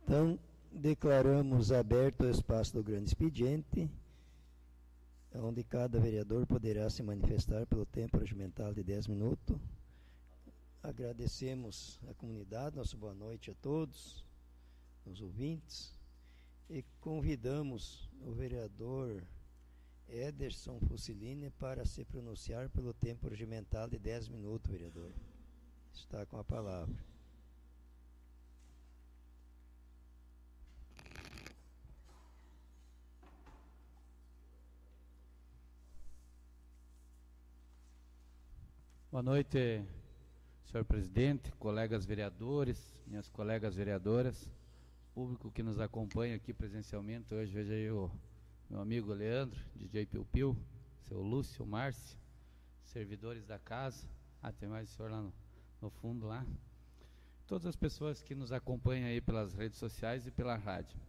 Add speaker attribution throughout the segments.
Speaker 1: Então, declaramos aberto o espaço do grande expediente, onde cada vereador poderá se manifestar pelo tempo regimental de 10 minutos. Agradecemos a comunidade, nossa boa noite a todos, os ouvintes, e convidamos o vereador Ederson Fusilini para se pronunciar pelo tempo regimental de 10 minutos, vereador. Está com a palavra.
Speaker 2: Boa noite, senhor presidente, colegas vereadores, minhas colegas vereadoras, público que nos acompanha aqui presencialmente. Hoje vejo aí o meu amigo Leandro, DJ Piu Piu, seu Lúcio, Márcio, servidores da casa, tem mais o senhor lá no fundo lá. Todas as pessoas que nos acompanham aí pelas redes sociais e pela rádio.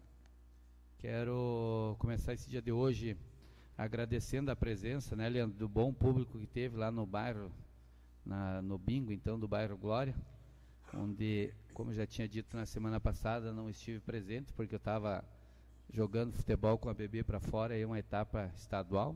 Speaker 2: Quero começar esse dia de hoje agradecendo a presença, né, Leandro, do bom público que teve lá no bairro, no bingo, então, do bairro Glória, onde, como já tinha dito na semana passada, não estive presente, porque eu estava jogando futebol com a bebê para fora, aí uma etapa estadual.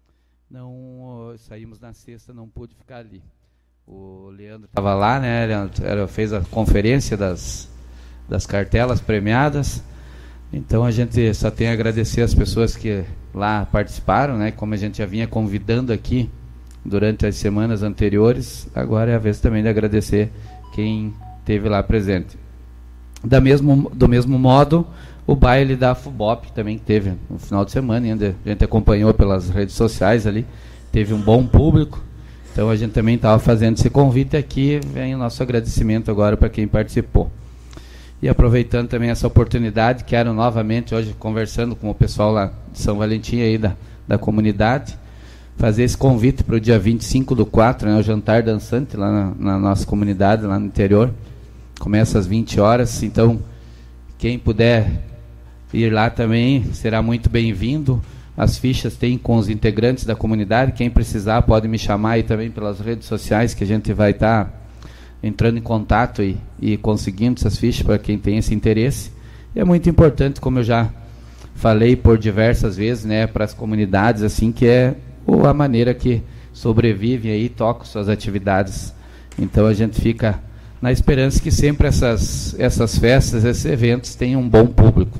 Speaker 2: Não saímos na sexta, não pude ficar ali. O Leandro estava lá, né, Leandro, fez a conferência das cartelas premiadas, então a gente só tem a agradecer as pessoas que lá participaram, né, como a gente já vinha convidando aqui durante as semanas anteriores. Agora é a vez também de agradecer quem esteve lá presente. Do mesmo modo, o baile da FUBOP também teve no final de semana, ainda a gente acompanhou pelas redes sociais ali, teve um bom público, então a gente também estava fazendo esse convite aqui, vem o nosso agradecimento agora para quem participou. E aproveitando também essa oportunidade, quero novamente, hoje conversando com o pessoal lá de São Valentim, aí da comunidade, fazer esse convite para o dia 25/4, né, o jantar dançante lá na nossa comunidade, lá no interior. Começa às 20 horas, então quem puder ir lá também será muito bem-vindo. As fichas tem com os integrantes da comunidade, quem precisar pode me chamar aí também pelas redes sociais, que a gente vai estar entrando em contato e conseguindo essas fichas para quem tem esse interesse. E é muito importante, como eu já falei por diversas vezes, né, para as comunidades, assim, que é a maneira que sobrevivem aí, tocam suas atividades. Então a gente fica na esperança que sempre essas festas, esses eventos tenham um bom público.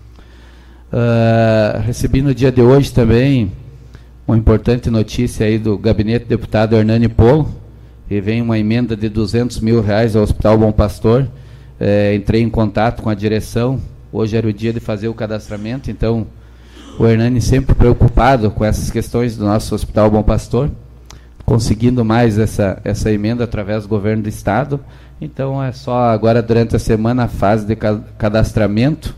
Speaker 2: Recebi no dia de hoje também uma importante notícia aí do gabinete do deputado Hernani Polo, que vem uma emenda de R$200 mil ao Hospital Bom Pastor. Entrei em contato com a direção, hoje era o dia de fazer o cadastramento, então o Hernani sempre preocupado com essas questões do nosso Hospital Bom Pastor, conseguindo mais essa emenda através do governo do estado. Então é só agora durante a semana a fase de cadastramento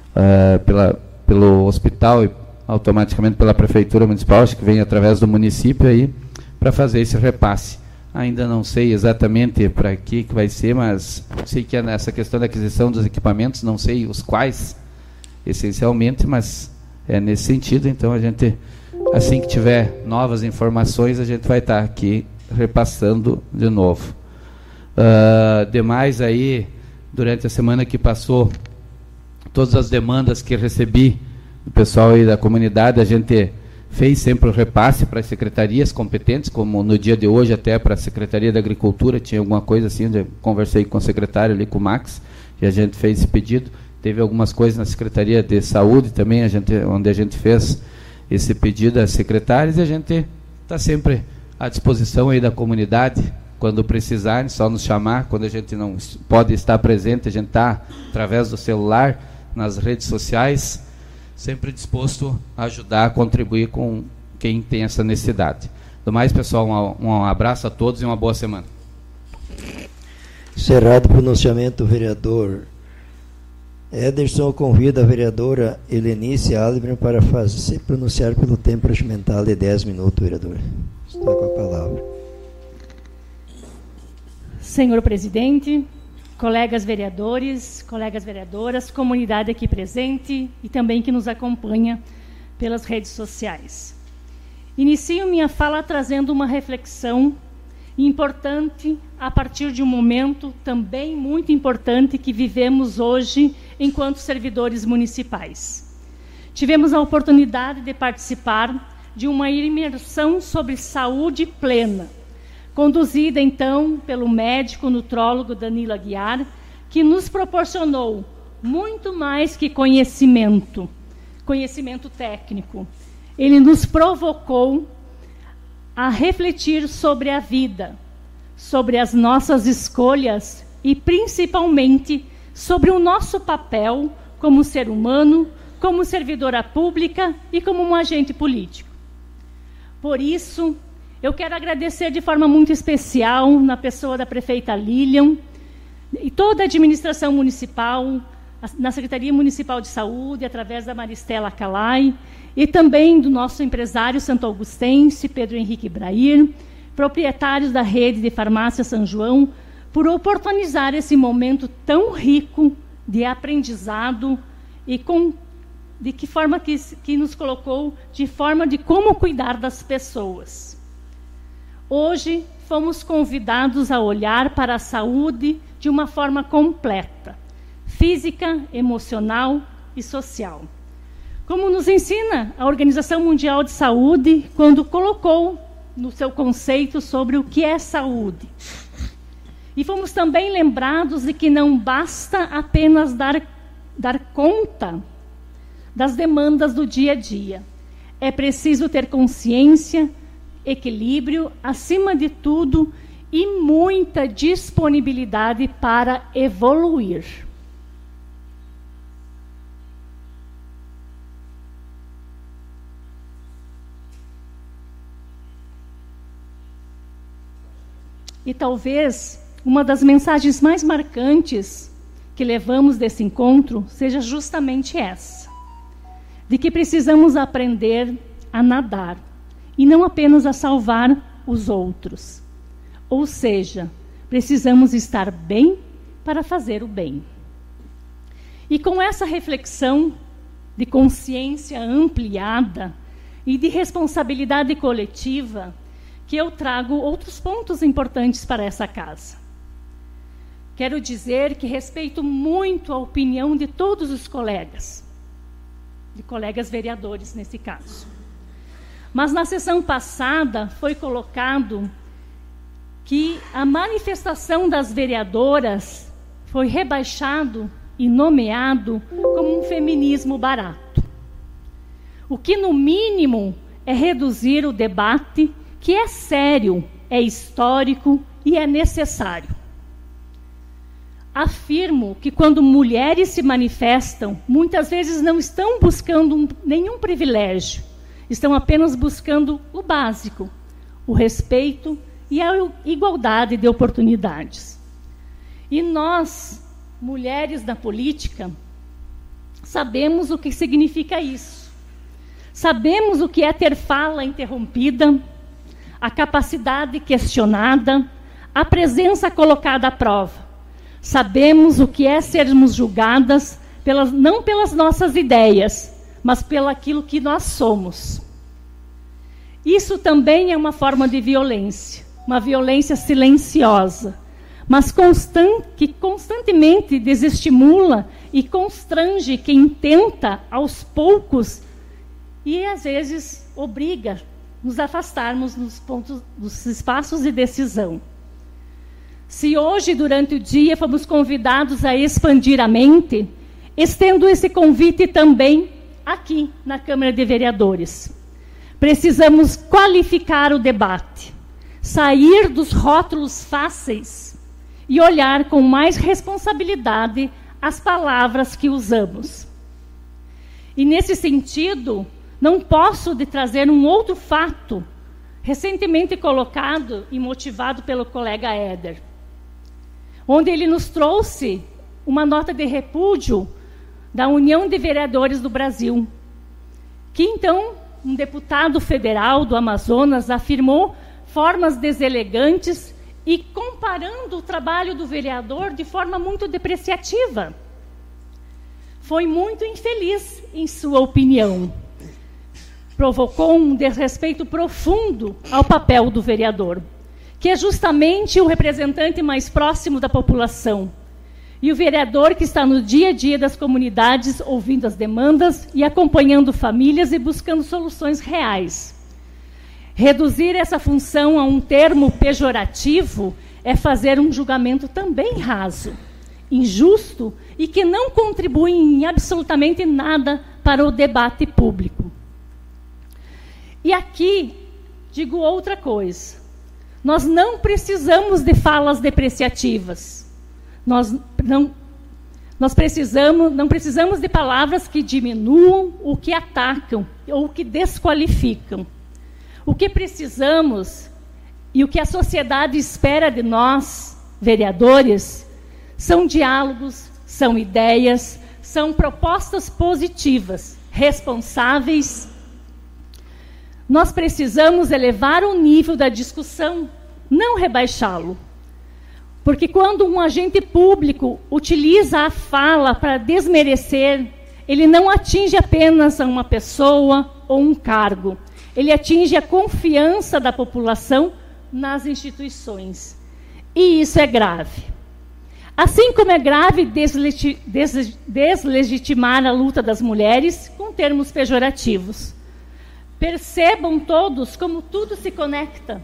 Speaker 2: pelo hospital e automaticamente pela prefeitura municipal, acho que vem através do município aí, para fazer esse repasse. Ainda não sei exatamente para que vai ser, mas sei que é nessa questão da aquisição dos equipamentos, não sei os quais essencialmente, mas é nesse sentido. Então a gente, assim que tiver novas informações, a gente vai estar aqui repassando de novo. Demais aí, durante a semana que passou, todas as demandas que recebi do pessoal aí da comunidade, a gente fez sempre o repasse para as secretarias competentes, como no dia de hoje até para a Secretaria da Agricultura, tinha alguma coisa assim, eu conversei com o secretário ali, com o Max, e a gente fez esse pedido. Teve algumas coisas na Secretaria de Saúde também, onde a gente fez esse pedido às secretárias, e a gente está sempre à disposição aí da comunidade, quando precisarem, só nos chamar. Quando a gente não pode estar presente, a gente está através do celular, nas redes sociais, sempre disposto a ajudar, a contribuir com quem tem essa necessidade. Do mais, pessoal, um abraço a todos e uma boa semana.
Speaker 1: Encerrado o pronunciamento do vereador Ederson, convida a vereadora Helenice Alvim para se pronunciar pelo tempo regimental de 10 minutos, vereador. Está com a palavra.
Speaker 3: Senhor presidente, colegas vereadores, colegas vereadoras, comunidade aqui presente e também que nos acompanha pelas redes sociais. Inicio minha fala trazendo uma reflexão importante a partir de um momento também muito importante que vivemos hoje enquanto servidores municipais. Tivemos a oportunidade de participar de uma imersão sobre saúde plena, conduzida, então, pelo médico nutrólogo Danilo Aguiar, que nos proporcionou muito mais que conhecimento técnico. Ele nos provocou a refletir sobre a vida, sobre as nossas escolhas e, principalmente, sobre o nosso papel como ser humano, como servidora pública e como um agente político. Por isso, eu quero agradecer de forma muito especial, na pessoa da prefeita Lilian, e toda a administração municipal, na Secretaria Municipal de Saúde, através da Maristela Calai, e também do nosso empresário santo augustense, Pedro Henrique Brair, proprietários da rede de farmácia São João, por oportunizar esse momento tão rico de aprendizado e de que forma que nos colocou de forma de como cuidar das pessoas. Hoje, fomos convidados a olhar para a saúde de uma forma completa, física, emocional e social. Como nos ensina a Organização Mundial de Saúde, quando colocou no seu conceito sobre o que é saúde. E fomos também lembrados de que não basta apenas dar conta das demandas do dia a dia. É preciso ter consciência, equilíbrio, acima de tudo, e muita disponibilidade para evoluir. E talvez uma das mensagens mais marcantes que levamos desse encontro seja justamente essa: de que precisamos aprender a nadar, e não apenas a salvar os outros. Ou seja, precisamos estar bem para fazer o bem. E com essa reflexão de consciência ampliada e de responsabilidade coletiva, que eu trago outros pontos importantes para essa casa. Quero dizer que respeito muito a opinião de todos os colegas, de colegas vereadores nesse caso. Mas na sessão passada foi colocado que a manifestação das vereadoras foi rebaixado e nomeado como um feminismo barato. O que, no mínimo, é reduzir o debate, que é sério, é histórico e é necessário. Afirmo que quando mulheres se manifestam, muitas vezes não estão buscando nenhum privilégio, estão apenas buscando o básico, o respeito e a igualdade de oportunidades. E nós, mulheres da política, sabemos o que significa isso. Sabemos o que é ter fala interrompida, a capacidade questionada, a presença colocada à prova. Sabemos o que é sermos julgadas não pelas nossas ideias, mas pelo aquilo que nós somos. Isso também é uma forma de violência, uma violência silenciosa, mas que constantemente desestimula e constrange quem tenta, aos poucos, e às vezes obriga nos afastarmos dos espaços de decisão. Se hoje, durante o dia, fomos convidados a expandir a mente, estendo esse convite também aqui na Câmara de Vereadores. Precisamos qualificar o debate, sair dos rótulos fáceis e olhar com mais responsabilidade as palavras que usamos. E, nesse sentido, não posso de trazer um outro fato, recentemente colocado e motivado pelo colega Éder, onde ele nos trouxe uma nota de repúdio da União de Vereadores do Brasil, que então um deputado federal do Amazonas afirmou formas deselegantes e comparando o trabalho do vereador de forma muito depreciativa. Foi muito infeliz em sua opinião. Provocou um desrespeito profundo ao papel do vereador, que é justamente o representante mais próximo da população, e o vereador que está no dia a dia das comunidades, ouvindo as demandas e acompanhando famílias e buscando soluções reais. Reduzir essa função a um termo pejorativo é fazer um julgamento também raso, injusto e que não contribui em absolutamente nada para o debate público. E aqui digo outra coisa. Nós não precisamos de falas depreciativas. Nós não precisamos de palavras que diminuam, ou que atacam, ou que desqualificam. O que precisamos, e o que a sociedade espera de nós, vereadores, são diálogos, são ideias, são propostas positivas, responsáveis. Nós precisamos elevar o nível da discussão, não rebaixá-lo. Porque quando um agente público utiliza a fala para desmerecer, ele não atinge apenas uma pessoa ou um cargo. Ele atinge a confiança da população nas instituições. E isso é grave. Assim como é grave deslegitimar a luta das mulheres com termos pejorativos. Percebam todos como tudo se conecta.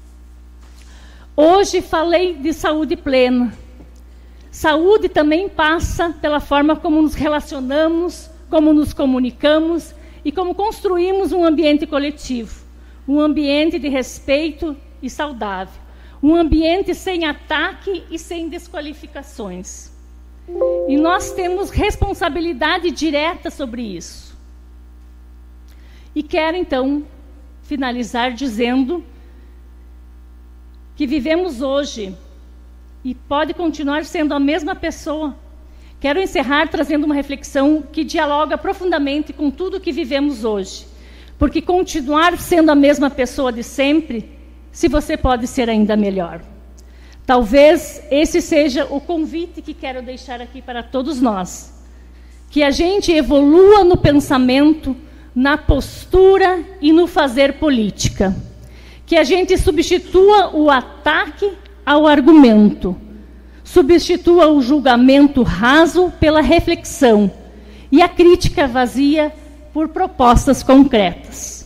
Speaker 3: Hoje falei de saúde plena. Saúde também passa pela forma como nos relacionamos, como nos comunicamos e como construímos um ambiente coletivo, um ambiente de respeito e saudável, um ambiente sem ataque e sem desqualificações. E nós temos responsabilidade direta sobre isso. E quero, então, finalizar dizendo que vivemos hoje e pode continuar sendo a mesma pessoa. Quero encerrar trazendo uma reflexão que dialoga profundamente com tudo que vivemos hoje. Porque continuar sendo a mesma pessoa de sempre, se você pode ser ainda melhor. Talvez esse seja o convite que quero deixar aqui para todos nós. Que a gente evolua no pensamento, na postura e no fazer política. Que a gente substitua o ataque ao argumento. Substitua o julgamento raso pela reflexão e a crítica vazia por propostas concretas.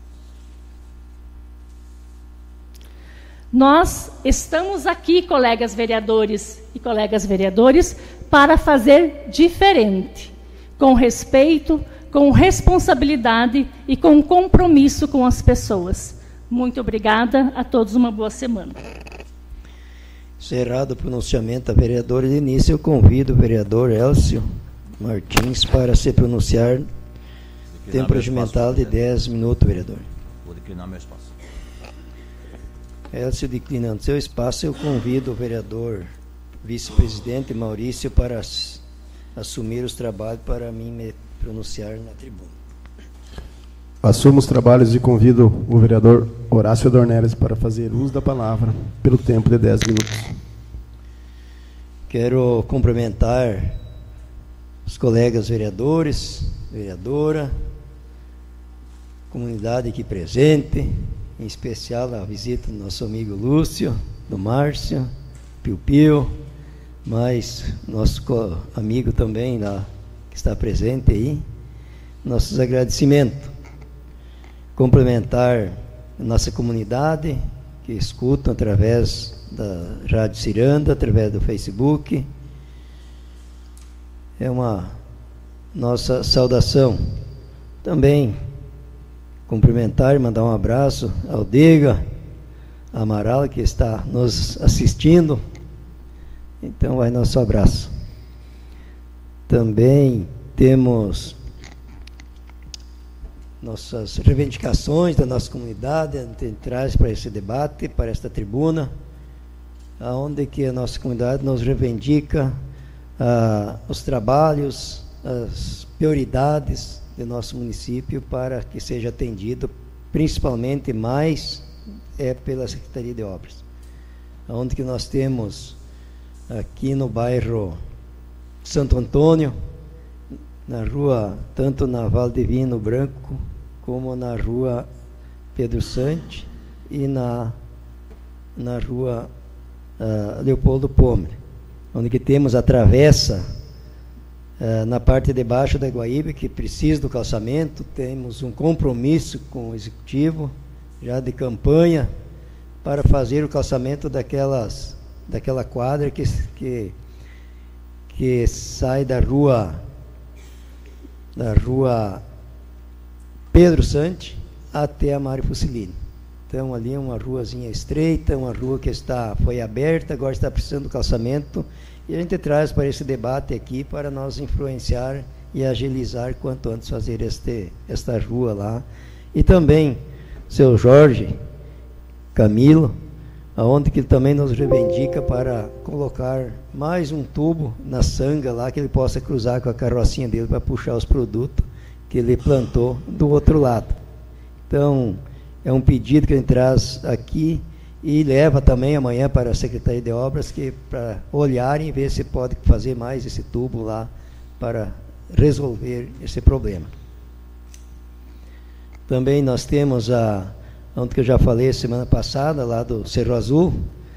Speaker 3: Nós estamos aqui, colegas vereadores e colegas vereadores, para fazer diferente, com respeito, com responsabilidade e com compromisso com as pessoas. Muito obrigada, a todos uma boa semana.
Speaker 1: Encerrado o pronunciamento da vereadora de início, eu convido o vereador Elcio Martins para se pronunciar. Tempo regimental de 10 minutos, vereador.
Speaker 4: Vou declinar meu espaço.
Speaker 1: Elcio, declinando seu espaço, eu convido o vereador vice-presidente Maurício para assumir os trabalhos para mim me pronunciar na tribuna.
Speaker 5: Assumo os trabalhos e convido o vereador Horácio Dornelles para fazer uso da palavra pelo tempo de 10 minutos.
Speaker 1: Quero cumprimentar os colegas vereadores, vereadora, comunidade aqui presente, em especial a visita do nosso amigo Lúcio, do Márcio, Piu Piu, mas nosso amigo também lá, que está presente aí, nossos agradecimentos. Complementar a nossa comunidade, que escutam através da Rádio Ciranda, através do Facebook. É uma nossa saudação. Também cumprimentar e mandar um abraço ao Dega Amaral, que está nos assistindo. Então, vai nosso abraço. Também temos nossas reivindicações da nossa comunidade, a gente traz para esse debate, para esta tribuna, onde que a nossa comunidade nos reivindica os trabalhos, as prioridades do nosso município para que seja atendido, principalmente mais pela Secretaria de Obras, onde que nós temos aqui no bairro Santo Antônio, na rua, tanto na Vale Divino Branco, como na rua Pedro Sante e na rua Leopoldo Pomer. onde que temos a travessa na parte de baixo da Guaíba, que precisa do calçamento. Temos um compromisso com o Executivo, já de campanha, para fazer o calçamento daquela quadra que sai da rua Pedro Sante até a Mário Fusilini. Então, ali é uma ruazinha estreita, uma rua que foi aberta, agora está precisando do calçamento, e a gente traz para esse debate aqui para nós influenciar e agilizar quanto antes fazer esta rua lá. E também, seu Jorge Camilo, aonde que ele também nos reivindica para colocar mais um tubo na sanga lá, que ele possa cruzar com a carrocinha dele para puxar os produtos que ele plantou do outro lado. Então, é um pedido que a gente traz aqui e leva também amanhã para a Secretaria de Obras, para olharem e ver se pode fazer mais esse tubo lá para resolver esse problema. Também nós temos onde que eu já falei semana passada, lá do Cerro Azul,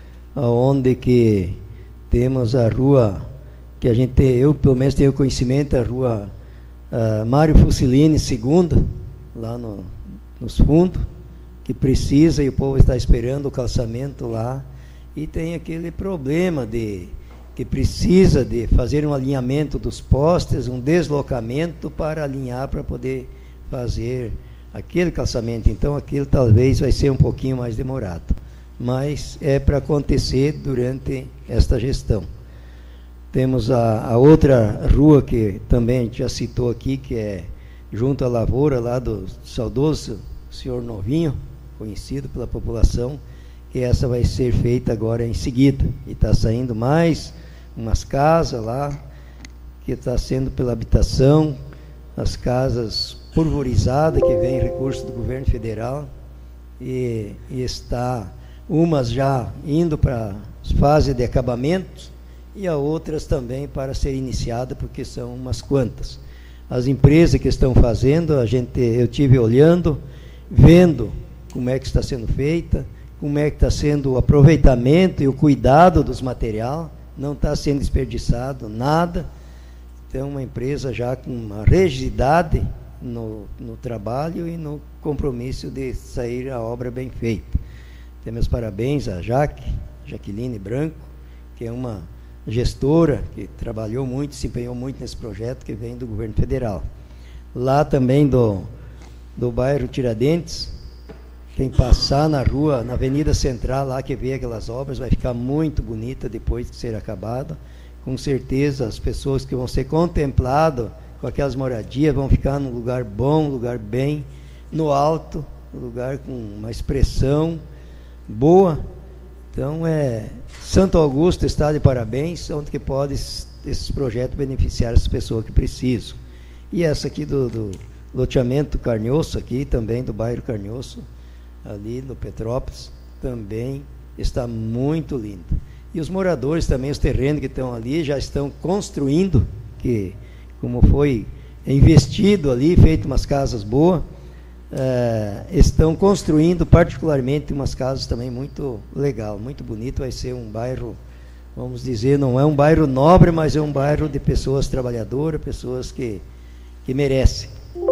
Speaker 1: onde que temos a rua, que eu pelo menos tenho conhecimento, a rua Mário Fusilini, segunda, lá nos fundos, que precisa, e o povo está esperando o calçamento lá, e tem aquele problema que precisa de fazer um alinhamento dos postes, um deslocamento para alinhar, para poder fazer aquele calçamento. Então, aquilo talvez vai ser um pouquinho mais demorado, mas é para acontecer durante esta gestão. Temos a outra rua que também a gente já citou aqui, que é junto à lavoura, lá do saudoso senhor Novinho, conhecido pela população, que essa vai ser feita agora em seguida. E está saindo mais umas casas lá, que está sendo pela habitação, as casas pulverizadas, que vem recurso do governo federal, e está umas já indo para as fases de acabamento, e as outras também para ser iniciada, porque são umas quantas. As empresas que estão fazendo, eu tive olhando, vendo como é que está sendo feita, como é que está sendo o aproveitamento e o cuidado dos materiais, não está sendo desperdiçado nada. Então, uma empresa já com uma rigidez no trabalho e no compromisso de sair a obra bem feita. Tem meus parabéns a Jaqueline Branco, que é uma gestora que trabalhou muito, se empenhou muito nesse projeto que vem do governo federal. Lá também do bairro Tiradentes, quem passar na rua, na Avenida Central, lá que vê aquelas obras, vai ficar muito bonita depois de ser acabada. Com certeza, as pessoas que vão ser contempladas com aquelas moradias vão ficar num lugar bom, lugar bem no alto, lugar com uma expressão boa. Então, Santo Augusto está de parabéns, onde que pode esses projetos beneficiar as pessoas que precisam. E essa aqui do loteamento Carnhoço, aqui também do bairro Carnhoço, ali no Petrópolis, também está muito lindo. E os moradores também, os terrenos que estão ali, já estão construindo, que como foi investido ali, feito umas casas boas, estão construindo particularmente umas casas também muito legal, muito bonito. Vai ser um bairro, vamos dizer, não é um bairro nobre, mas é um bairro de pessoas trabalhadoras, pessoas que merecem.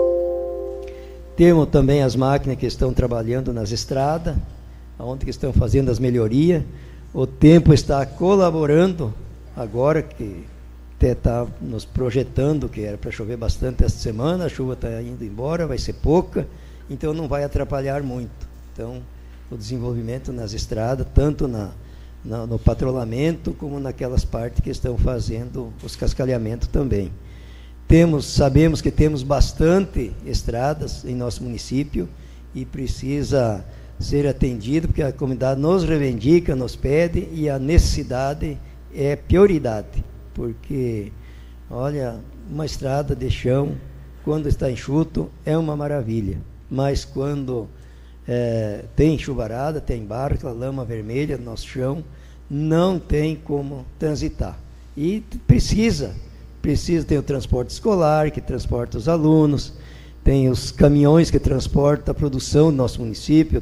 Speaker 1: Temos também as máquinas que estão trabalhando nas estradas, onde que estão fazendo as melhorias. O tempo está colaborando agora, que até está nos projetando que era para chover bastante esta semana, a chuva está indo embora, vai ser pouca, então não vai atrapalhar muito. Então, o desenvolvimento nas estradas, tanto no patrulhamento, como naquelas partes que estão fazendo os cascalhamentos também. Sabemos que temos bastante estradas em nosso município e precisa ser atendido, porque a comunidade nos reivindica, nos pede, e a necessidade é prioridade, porque, olha, uma estrada de chão, quando está enxuto, é uma maravilha, mas quando tem chuvarada, tem barro, aquela lama vermelha no nosso chão, não tem como transitar. E precisa ter o transporte escolar, que transporta os alunos, tem os caminhões que transportam a produção do nosso município,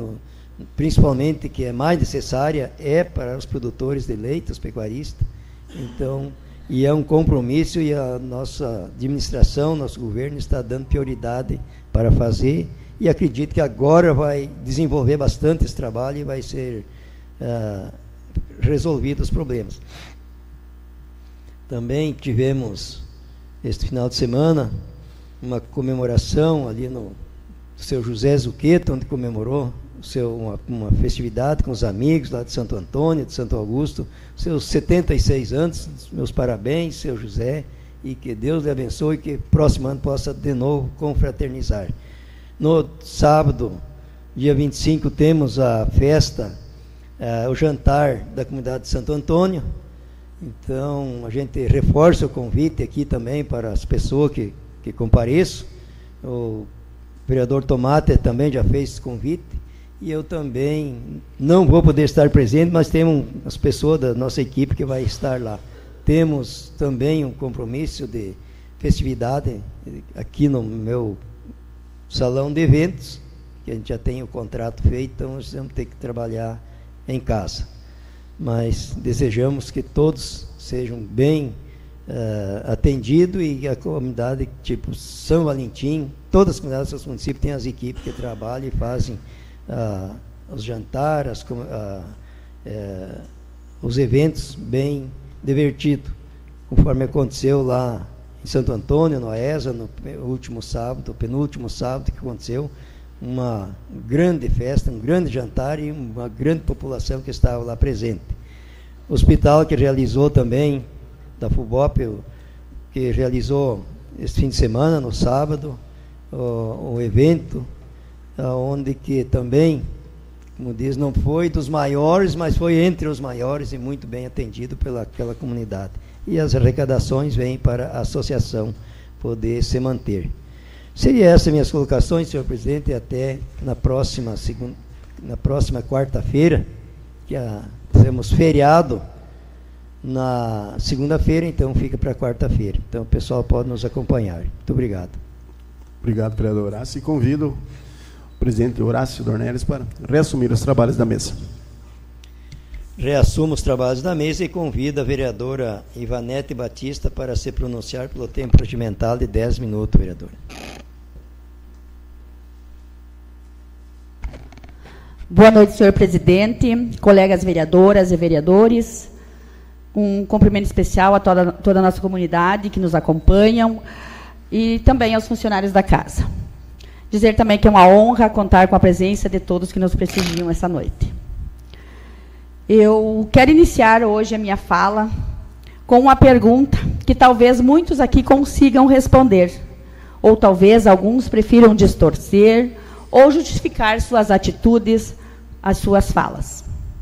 Speaker 1: principalmente, que é mais necessária, para os produtores de leite, os pecuaristas. Então, e é um compromisso, e a nossa administração, nosso governo está dando prioridade para fazer, e acredito que agora vai desenvolver bastante esse trabalho e vai ser resolvido os problemas. Também tivemos, este final de semana, uma comemoração ali no seu José Zuqueta, onde comemorou uma festividade com os amigos lá de Santo Antônio, de Santo Augusto, seus 76 anos, meus parabéns, seu José, e que Deus lhe abençoe e que próximo ano possa de novo confraternizar. No sábado, dia 25, temos a festa, o jantar da comunidade de Santo Antônio. Então, a gente reforça o convite aqui também para as pessoas que compareçam. O vereador Tomate também já fez esse convite, e eu também não vou poder estar presente, mas temos as pessoas da nossa equipe que vai estar lá. Temos também um compromisso de festividade aqui no meu salão de eventos, que a gente já tem o contrato feito, então nós vamos ter que trabalhar em casa. Mas desejamos que todos sejam bem atendidos, e a comunidade, tipo São Valentim, todas as comunidades dos municípios têm as equipes que trabalham e fazem os jantares, os eventos bem divertidos, conforme aconteceu lá em Santo Antônio, no AESA, no último sábado, penúltimo sábado que aconteceu, uma grande festa, um grande jantar e uma grande população que estava lá presente. O hospital que realizou também, da FUBOP, que realizou esse fim de semana, no sábado, o evento, onde que também, como diz, não foi dos maiores, mas foi entre os maiores e muito bem atendido pelaquela comunidade. E as arrecadações vêm para a associação poder se manter. Seria essas minhas colocações, senhor presidente, até na próxima quarta-feira, que temos feriado na segunda-feira, então fica para quarta-feira. Então o pessoal pode nos acompanhar. Muito obrigado.
Speaker 5: Obrigado, vereador Horácio. E convido o presidente Horácio Dornelles para reassumir os trabalhos da mesa.
Speaker 1: Reassumo os trabalhos da mesa e convido a vereadora Ivanete Batista para se pronunciar pelo tempo regimental de 10 minutos, vereadora.
Speaker 4: Boa noite, senhor presidente, colegas vereadoras e vereadores. Um cumprimento especial a toda a nossa comunidade que nos acompanham e também aos funcionários da casa. Dizer também que é uma honra contar com a presença de todos que nos prestigiam essa noite. Eu quero iniciar hoje a minha fala com uma pergunta que talvez muitos aqui consigam responder, ou talvez alguns prefiram distorcer ou justificar suas atitudes, as suas falas.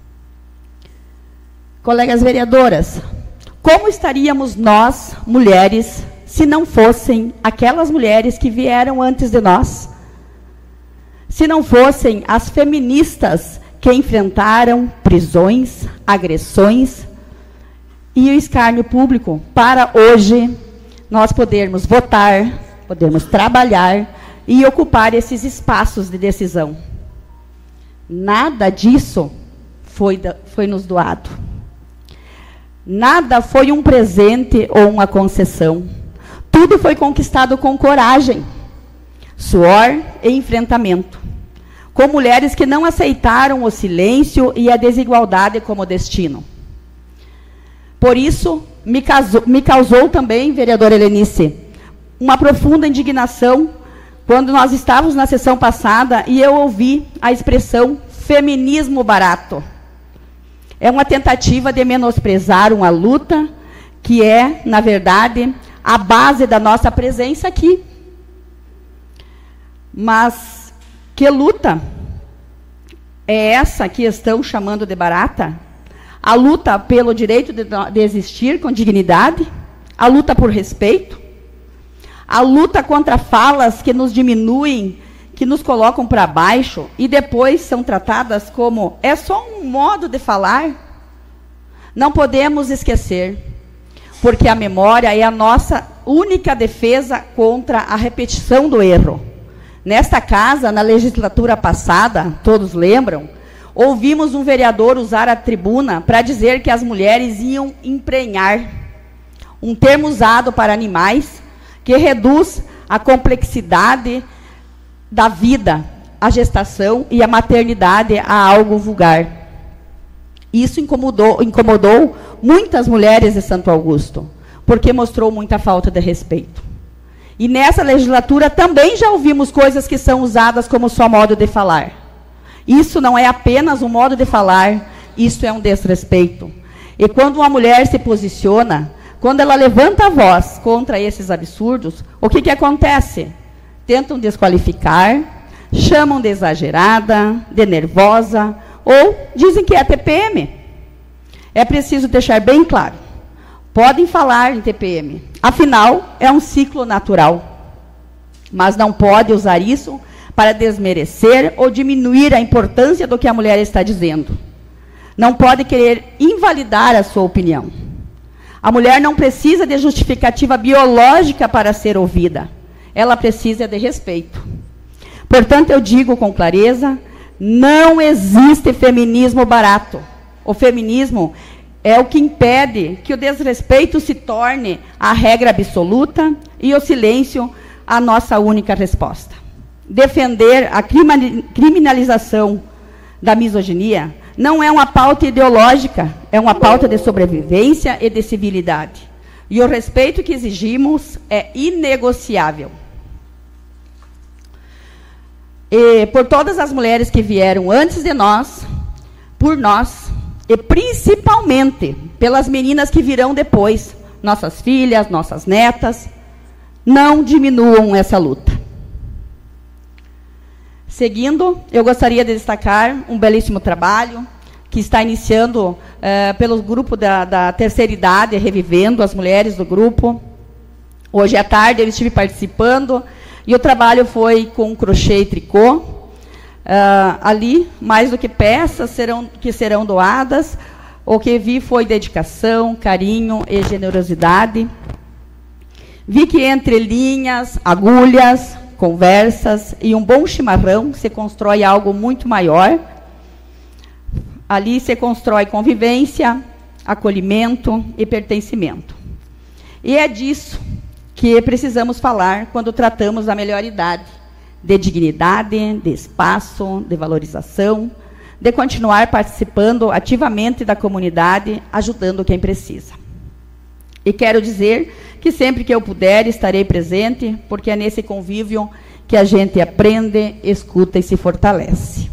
Speaker 4: Colegas vereadoras, como estaríamos nós, mulheres, se não fossem aquelas mulheres que vieram antes de nós? Se não fossem as feministas que enfrentaram prisões, agressões e o escárnio público para hoje nós podermos votar, podermos trabalhar e ocupar esses espaços de decisão. Nada disso foi nos doado. Nada foi um presente ou uma concessão. Tudo foi conquistado com coragem, suor e enfrentamento, com mulheres que não aceitaram o silêncio e a desigualdade como destino. Por isso, me causou também, vereadora Helenice, uma profunda indignação quando nós estávamos na sessão passada e eu ouvi a expressão feminismo barato. É uma tentativa de menosprezar uma luta que é, na verdade, a base da nossa presença aqui. Mas que luta é essa que estão chamando de barata? A luta pelo direito de existir com dignidade? A luta por respeito? A luta contra falas que nos diminuem, que nos colocam para baixo e depois são tratadas como é só um modo de falar? Não podemos esquecer, porque a memória é a nossa única defesa contra a repetição do erro. Nesta casa, na legislatura passada, todos lembram, ouvimos um vereador usar a tribuna para dizer que as mulheres iam emprenhar, um termo usado para animais que reduz a complexidade da vida, a gestação e a maternidade a algo vulgar. Isso incomodou muitas mulheres de Santo Augusto, porque mostrou muita falta de respeito. E nessa legislatura também já ouvimos coisas que são usadas como só modo de falar. Isso não é apenas um modo de falar, isso é um desrespeito. E quando uma mulher se posiciona, quando ela levanta a voz contra esses absurdos, o que acontece? Tentam desqualificar, chamam de exagerada, de nervosa, ou dizem que é TPM. É preciso deixar bem claro. Podem falar em TPM. Afinal, é um ciclo natural. Mas não pode usar isso para desmerecer ou diminuir a importância do que a mulher está dizendo. Não pode querer invalidar a sua opinião. A mulher não precisa de justificativa biológica para ser ouvida. Ela precisa de respeito. Portanto, eu digo com clareza, não existe feminismo barato. O feminismo é o que impede que o desrespeito se torne a regra absoluta e o silêncio a nossa única resposta. Defender a criminalização da misoginia não é uma pauta ideológica, é uma pauta de sobrevivência e de civilidade. E o respeito que exigimos é inegociável. E por todas as mulheres que vieram antes de nós, por nós, e principalmente pelas meninas que virão depois, nossas filhas, nossas netas, não diminuam essa luta. Seguindo, eu gostaria de destacar um belíssimo trabalho que está iniciando pelo grupo da terceira idade, Revivendo as mulheres do grupo. Hoje à tarde eu estive participando e o trabalho foi com crochê e tricô. Ali, mais do que peças que serão doadas, o que vi foi dedicação, carinho e generosidade. Vi que entre linhas, agulhas, conversas e um bom chimarrão se constrói algo muito maior. Ali se constrói convivência, acolhimento e pertencimento. E é disso que precisamos falar quando tratamos da melhor idade, de dignidade, de espaço, de valorização, de continuar participando ativamente da comunidade, ajudando quem precisa. E quero dizer que sempre que eu puder estarei presente, porque é nesse convívio que a gente aprende, escuta e se fortalece.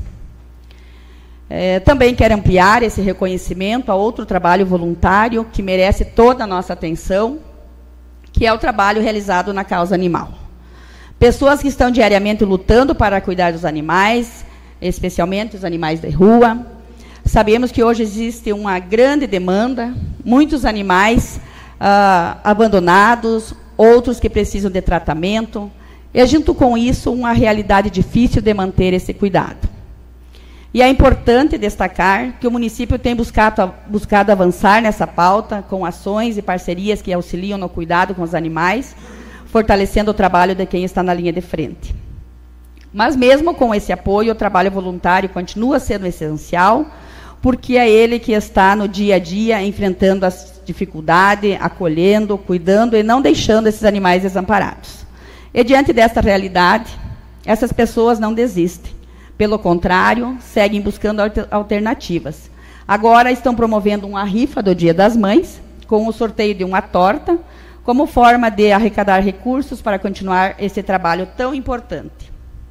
Speaker 4: Também quero ampliar esse reconhecimento a outro trabalho voluntário que merece toda a nossa atenção, que é o trabalho realizado na causa animal. Pessoas que estão diariamente lutando para cuidar dos animais, especialmente os animais de rua. Sabemos que hoje existe uma grande demanda, muitos animais abandonados, outros que precisam de tratamento, e junto com isso uma realidade difícil de manter esse cuidado. E é importante destacar que o município tem buscado avançar nessa pauta com ações e parcerias que auxiliam no cuidado com os animais, fortalecendo o trabalho de quem está na linha de frente. Mas mesmo com esse apoio, o trabalho voluntário continua sendo essencial, porque é ele que está no dia a dia enfrentando as dificuldades, acolhendo, cuidando e não deixando esses animais desamparados. E diante desta realidade, essas pessoas não desistem. Pelo contrário, seguem buscando alternativas. Agora estão promovendo uma rifa do Dia das Mães, com o sorteio de uma torta, como forma de arrecadar recursos para continuar esse trabalho tão importante.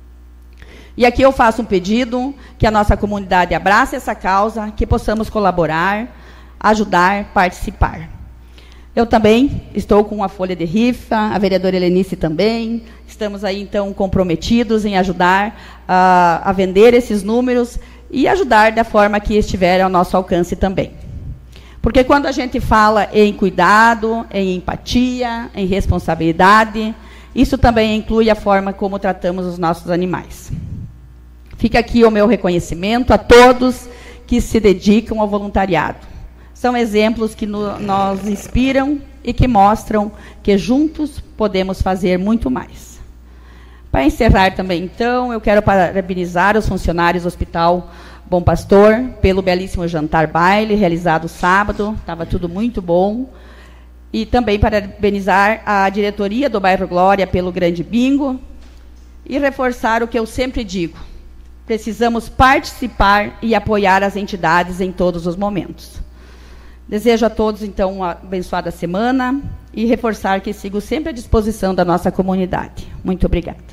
Speaker 4: E aqui eu faço um pedido, que a nossa comunidade abrace essa causa, que possamos colaborar, ajudar, participar. Eu também estou com uma folha de rifa, a vereadora Helenice também. Estamos aí, então, comprometidos em ajudar a vender esses números e ajudar da forma que estiver ao nosso alcance também. Porque quando a gente fala em cuidado, em empatia, em responsabilidade, isso também inclui a forma como tratamos os nossos animais. Fica aqui o meu reconhecimento a todos que se dedicam ao voluntariado. São exemplos que nos inspiram e que mostram que juntos podemos fazer muito mais. Para encerrar também, então, eu quero parabenizar os funcionários do Hospital Bom Pastor, pelo belíssimo jantar baile realizado sábado, estava tudo muito bom. E também parabenizar a diretoria do Bairro Glória pelo grande bingo e reforçar o que eu sempre digo: precisamos participar e apoiar as entidades em todos os momentos. Desejo a todos, então, uma abençoada semana e reforçar que sigo sempre à disposição da nossa comunidade. Muito obrigada.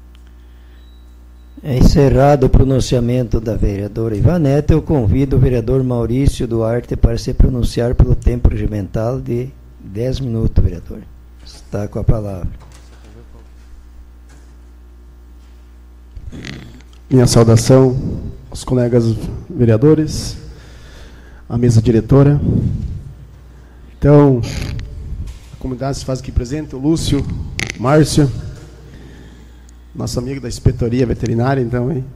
Speaker 1: Encerrado o pronunciamento da vereadora Ivanete, eu convido o vereador Maurício Duarte para se pronunciar pelo tempo regimental de 10 minutos, vereador. Está com a palavra.
Speaker 5: Minha saudação aos colegas vereadores, à mesa diretora. Então, a comunidade se faz aqui presente, o Lúcio, o Márcio, nosso amigo da inspetoria veterinária, então, hein?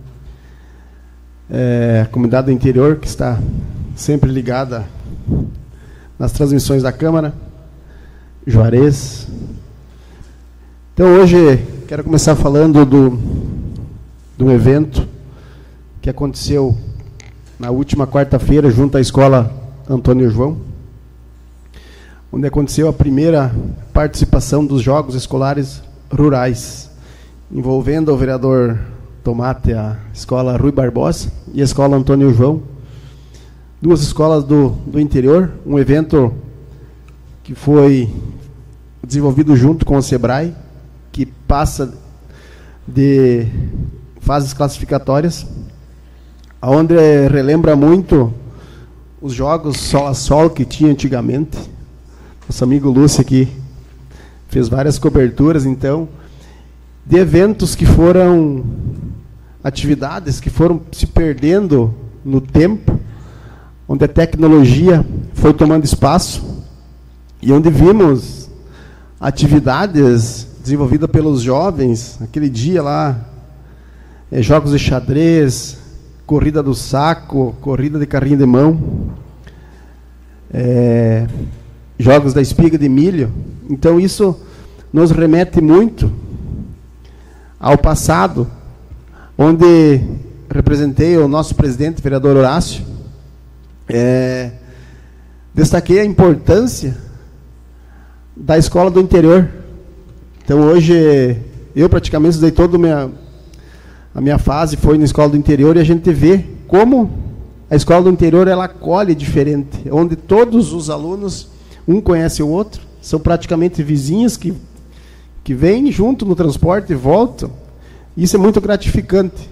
Speaker 5: A comunidade do interior, que está sempre ligada nas transmissões da Câmara, Juarez. Então, hoje, quero começar falando de um evento que aconteceu na última quarta-feira, junto à Escola Antônio João, onde aconteceu a primeira participação dos Jogos Escolares Rurais, envolvendo o vereador Tomate, a Escola Rui Barbosa e a Escola Antônio João, duas escolas do interior, um evento que foi desenvolvido junto com o SEBRAE, que passa de fases classificatórias, onde relembra muito os jogos sol a sol que tinha antigamente. Nosso amigo Lúcio aqui fez várias coberturas, então, de eventos que foram atividades que foram se perdendo no tempo, onde a tecnologia foi tomando espaço e onde vimos atividades desenvolvidas pelos jovens, aquele dia lá, jogos de xadrez, corrida do saco, corrida de carrinho de mão, jogos da espiga de milho. Então isso nos remete muito ao passado, onde representei o nosso presidente, vereador Horácio. Destaquei a importância da escola do interior. Então hoje eu praticamente estudei toda a minha fase foi na escola do interior, e a gente vê como a escola do interior ela acolhe diferente, onde todos os alunos, um conhece o outro, são praticamente vizinhos que vêm junto no transporte e voltam. Isso é muito gratificante.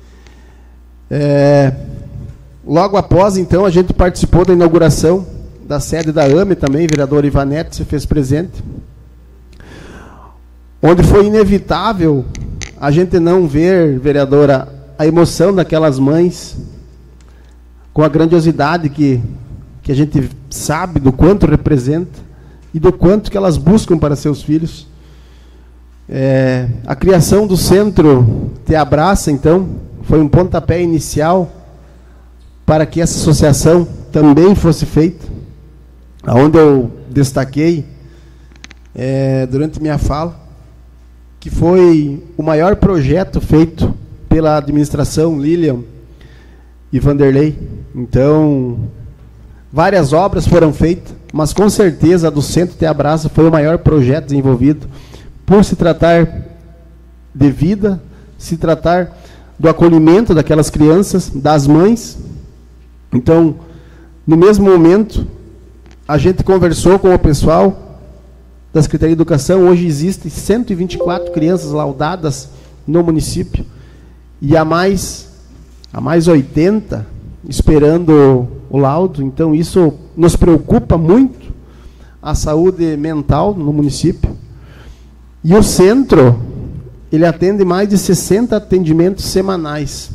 Speaker 5: Logo após, então, a gente participou da inauguração da sede da AME também, vereadora Ivanete se fez presente, onde foi inevitável a gente não ver, vereadora, a emoção daquelas mães, com a grandiosidade que a gente sabe do quanto representa e do quanto que elas buscam para seus filhos. A criação do Centro Te Abraça, então, foi um pontapé inicial para que essa associação também fosse feita, onde eu destaquei, durante minha fala, que foi o maior projeto feito pela administração Lilian e Vanderlei. Então, várias obras foram feitas, mas com certeza a do Centro Te Abraça foi o maior projeto desenvolvido, por se tratar de vida, se tratar do acolhimento daquelas crianças, das mães. Então, no mesmo momento, a gente conversou com o pessoal da Secretaria de Educação. Hoje existem 124 crianças laudadas no município, e há mais 80 esperando o laudo. Então isso nos preocupa muito, a saúde mental no município. E o centro, ele atende mais de 60 atendimentos semanais.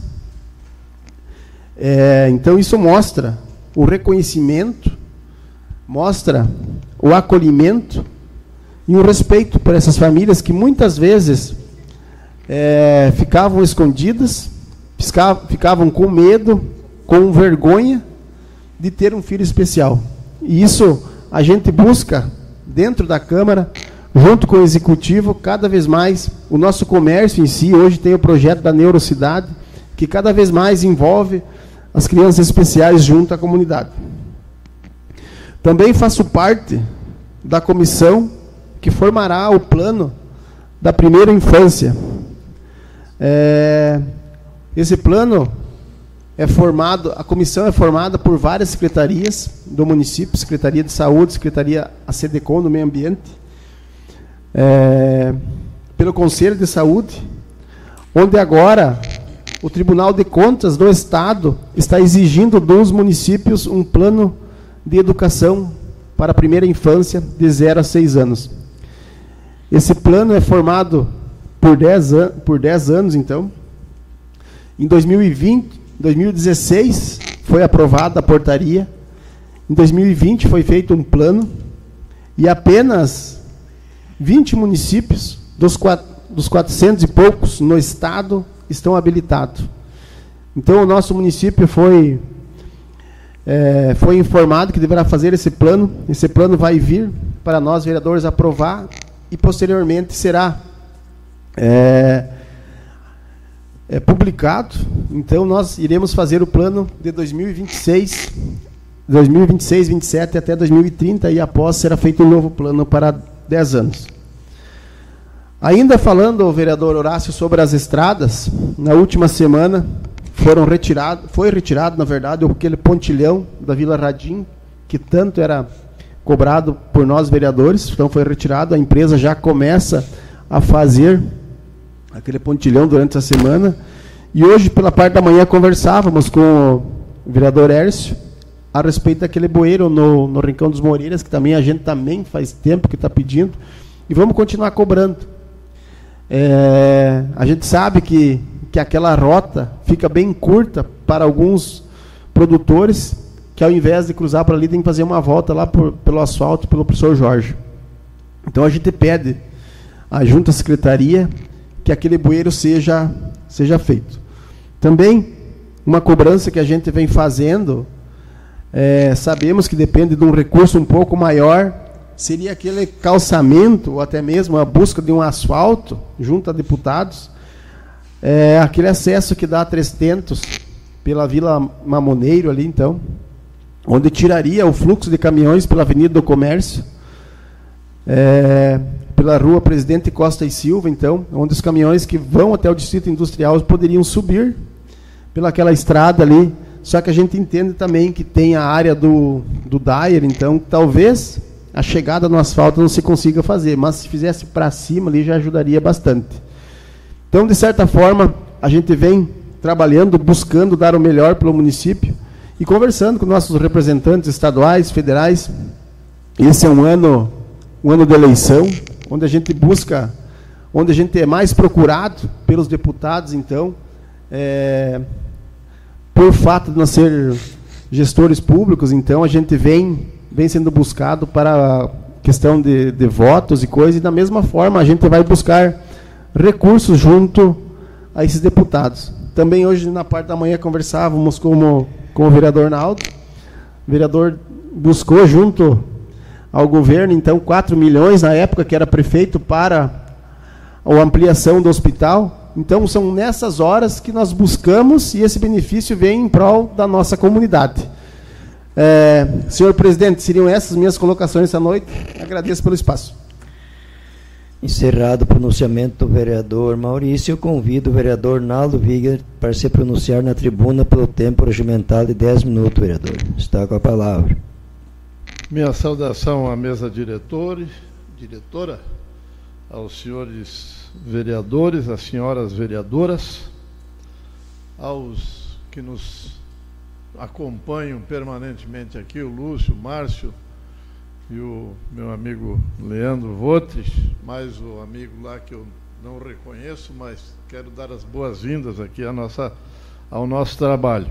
Speaker 5: Então isso mostra o reconhecimento, mostra o acolhimento e o respeito por essas famílias que muitas vezes ficavam escondidas, ficavam com medo, com vergonha de ter um filho especial. E isso a gente busca dentro da Câmara, junto com o Executivo, cada vez mais. O nosso comércio em si, hoje tem o projeto da Neurocidade, que cada vez mais envolve as crianças especiais junto à comunidade. Também faço parte da comissão que formará o plano da primeira infância. Esse plano é formado, a comissão é formada por várias secretarias do município, Secretaria de Saúde, Secretaria ACDECOM do Meio Ambiente, pelo Conselho de Saúde, onde agora o Tribunal de Contas do Estado está exigindo dos municípios um plano de educação para a primeira infância de 0 a 6 anos. Esse plano é formado por 10 anos, então. Em 2016 foi aprovada a portaria, em 2020 foi feito um plano, e apenas 20 municípios dos 400 e poucos no estado estão habilitados. Então, o nosso município foi informado que deverá fazer esse plano. Esse plano vai vir para nós, vereadores, aprovar, e posteriormente será publicado. Então, nós iremos fazer o plano de 2026, 27 até 2030, e após será feito um novo plano para 10 anos. Ainda falando, vereador Horácio, sobre as estradas, na última semana foi retirado, na verdade, aquele pontilhão da Vila Radim, que tanto era cobrado por nós, vereadores. Então foi retirado, a empresa já começa a fazer aquele pontilhão durante a semana. E hoje, pela parte da manhã, conversávamos com o vereador Hércio a respeito daquele bueiro no Rincão dos Moreiras, que também a gente faz tempo que está pedindo, e vamos continuar cobrando. A gente sabe que aquela rota fica bem curta para alguns produtores, que ao invés de cruzar por ali, tem que fazer uma volta lá pelo asfalto, pelo professor Jorge. Então a gente pede à Junta Secretaria que aquele bueiro seja feito. Também, uma cobrança que a gente vem fazendo, sabemos que depende de um recurso um pouco maior, seria aquele calçamento, ou até mesmo a busca de um asfalto, junto a deputados, aquele acesso que dá a 300 pela Vila Mamoneiro ali, então, onde tiraria o fluxo de caminhões pela Avenida do Comércio, pela Rua Presidente Costa e Silva, então, onde os caminhões que vão até o Distrito Industrial poderiam subir pelaquela estrada ali. Só que a gente entende também que tem a área do Dyer, então, talvez a chegada no asfalto não se consiga fazer, mas se fizesse para cima ali já ajudaria bastante. Então, de certa forma, a gente vem trabalhando, buscando dar o melhor pelo município e conversando com nossos representantes estaduais, federais. Esse é um ano de eleição, onde a gente busca, onde a gente é mais procurado pelos deputados, então, por fato de nós ser gestores públicos, então a gente vem sendo buscado para questão de votos e coisas, e da mesma forma a gente vai buscar recursos junto a esses deputados. Também hoje, na parte da manhã, conversávamos com o vereador Naldo. O vereador buscou junto ao governo, então, 4 milhões, na época que era prefeito, para a ampliação do hospital. Então, são nessas horas que nós buscamos, e esse benefício vem em prol da nossa comunidade. Senhor presidente, seriam essas minhas colocações essa noite. Agradeço pelo espaço.
Speaker 1: Encerrado o pronunciamento do vereador Maurício, eu convido o vereador Naldo Viger para se pronunciar na tribuna pelo tempo regimental de 10 minutos, vereador. Está com a palavra.
Speaker 6: Minha saudação à mesa diretora, aos senhores vereadores, às senhoras vereadoras, aos que nos acompanham permanentemente aqui, o Lúcio, o Márcio e o meu amigo Leandro Votres, mais o amigo lá que eu não reconheço, mas quero dar as boas-vindas aqui ao nosso trabalho.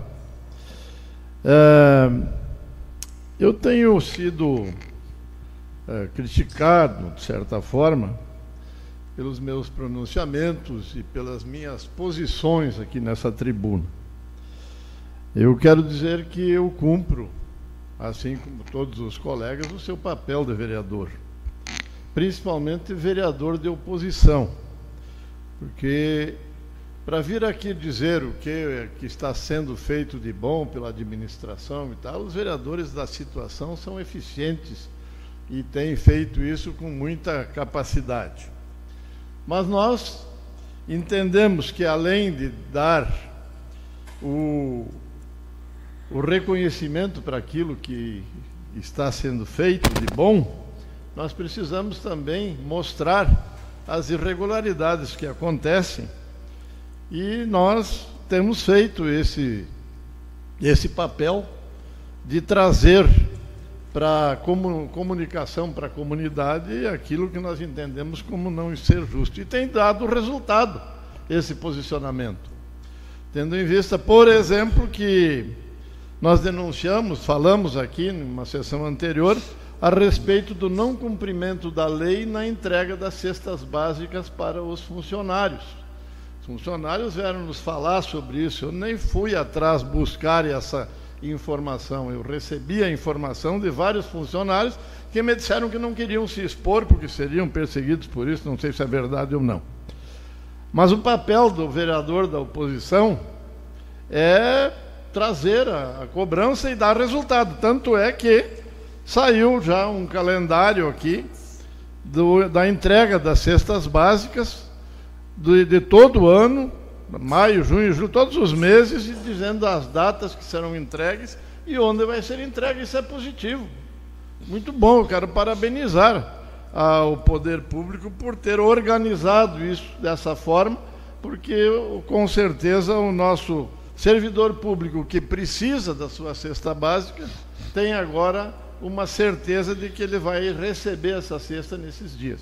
Speaker 6: Eu tenho sido criticado, de certa forma, pelos meus pronunciamentos e pelas minhas posições aqui nessa tribuna. Eu quero dizer que eu cumpro, assim como todos os colegas, o seu papel de vereador, principalmente vereador de oposição, porque para vir aqui dizer o que está sendo feito de bom pela administração e tal. Os vereadores da situação são eficientes e têm feito isso com muita capacidade. Mas nós entendemos que, além de dar o reconhecimento para aquilo que está sendo feito de bom, nós precisamos também mostrar as irregularidades que acontecem, e nós temos feito esse papel de trazer para a comunicação para a comunidade aquilo que nós entendemos como não ser justo. E tem dado resultado esse posicionamento. Tendo em vista, por exemplo, que nós denunciamos, falamos aqui numa sessão anterior, a respeito do não cumprimento da lei na entrega das cestas básicas para os funcionários. Os funcionários vieram nos falar sobre isso. Eu nem fui atrás buscar essa informação. Eu recebi a informação de vários funcionários que me disseram que não queriam se expor porque seriam perseguidos por isso. Não sei se é verdade ou não. Mas o papel do vereador da oposição é trazer a cobrança e dar resultado. Tanto é que saiu já um calendário aqui da entrega das cestas básicas de todo o ano, maio, junho, julho, todos os meses, e dizendo as datas que serão entregues e onde vai ser entregue. Isso é positivo. Muito bom, eu quero parabenizar ao poder público por ter organizado isso dessa forma, porque com certeza o nosso servidor público que precisa da sua cesta básica tem agora uma certeza de que ele vai receber essa cesta nesses dias.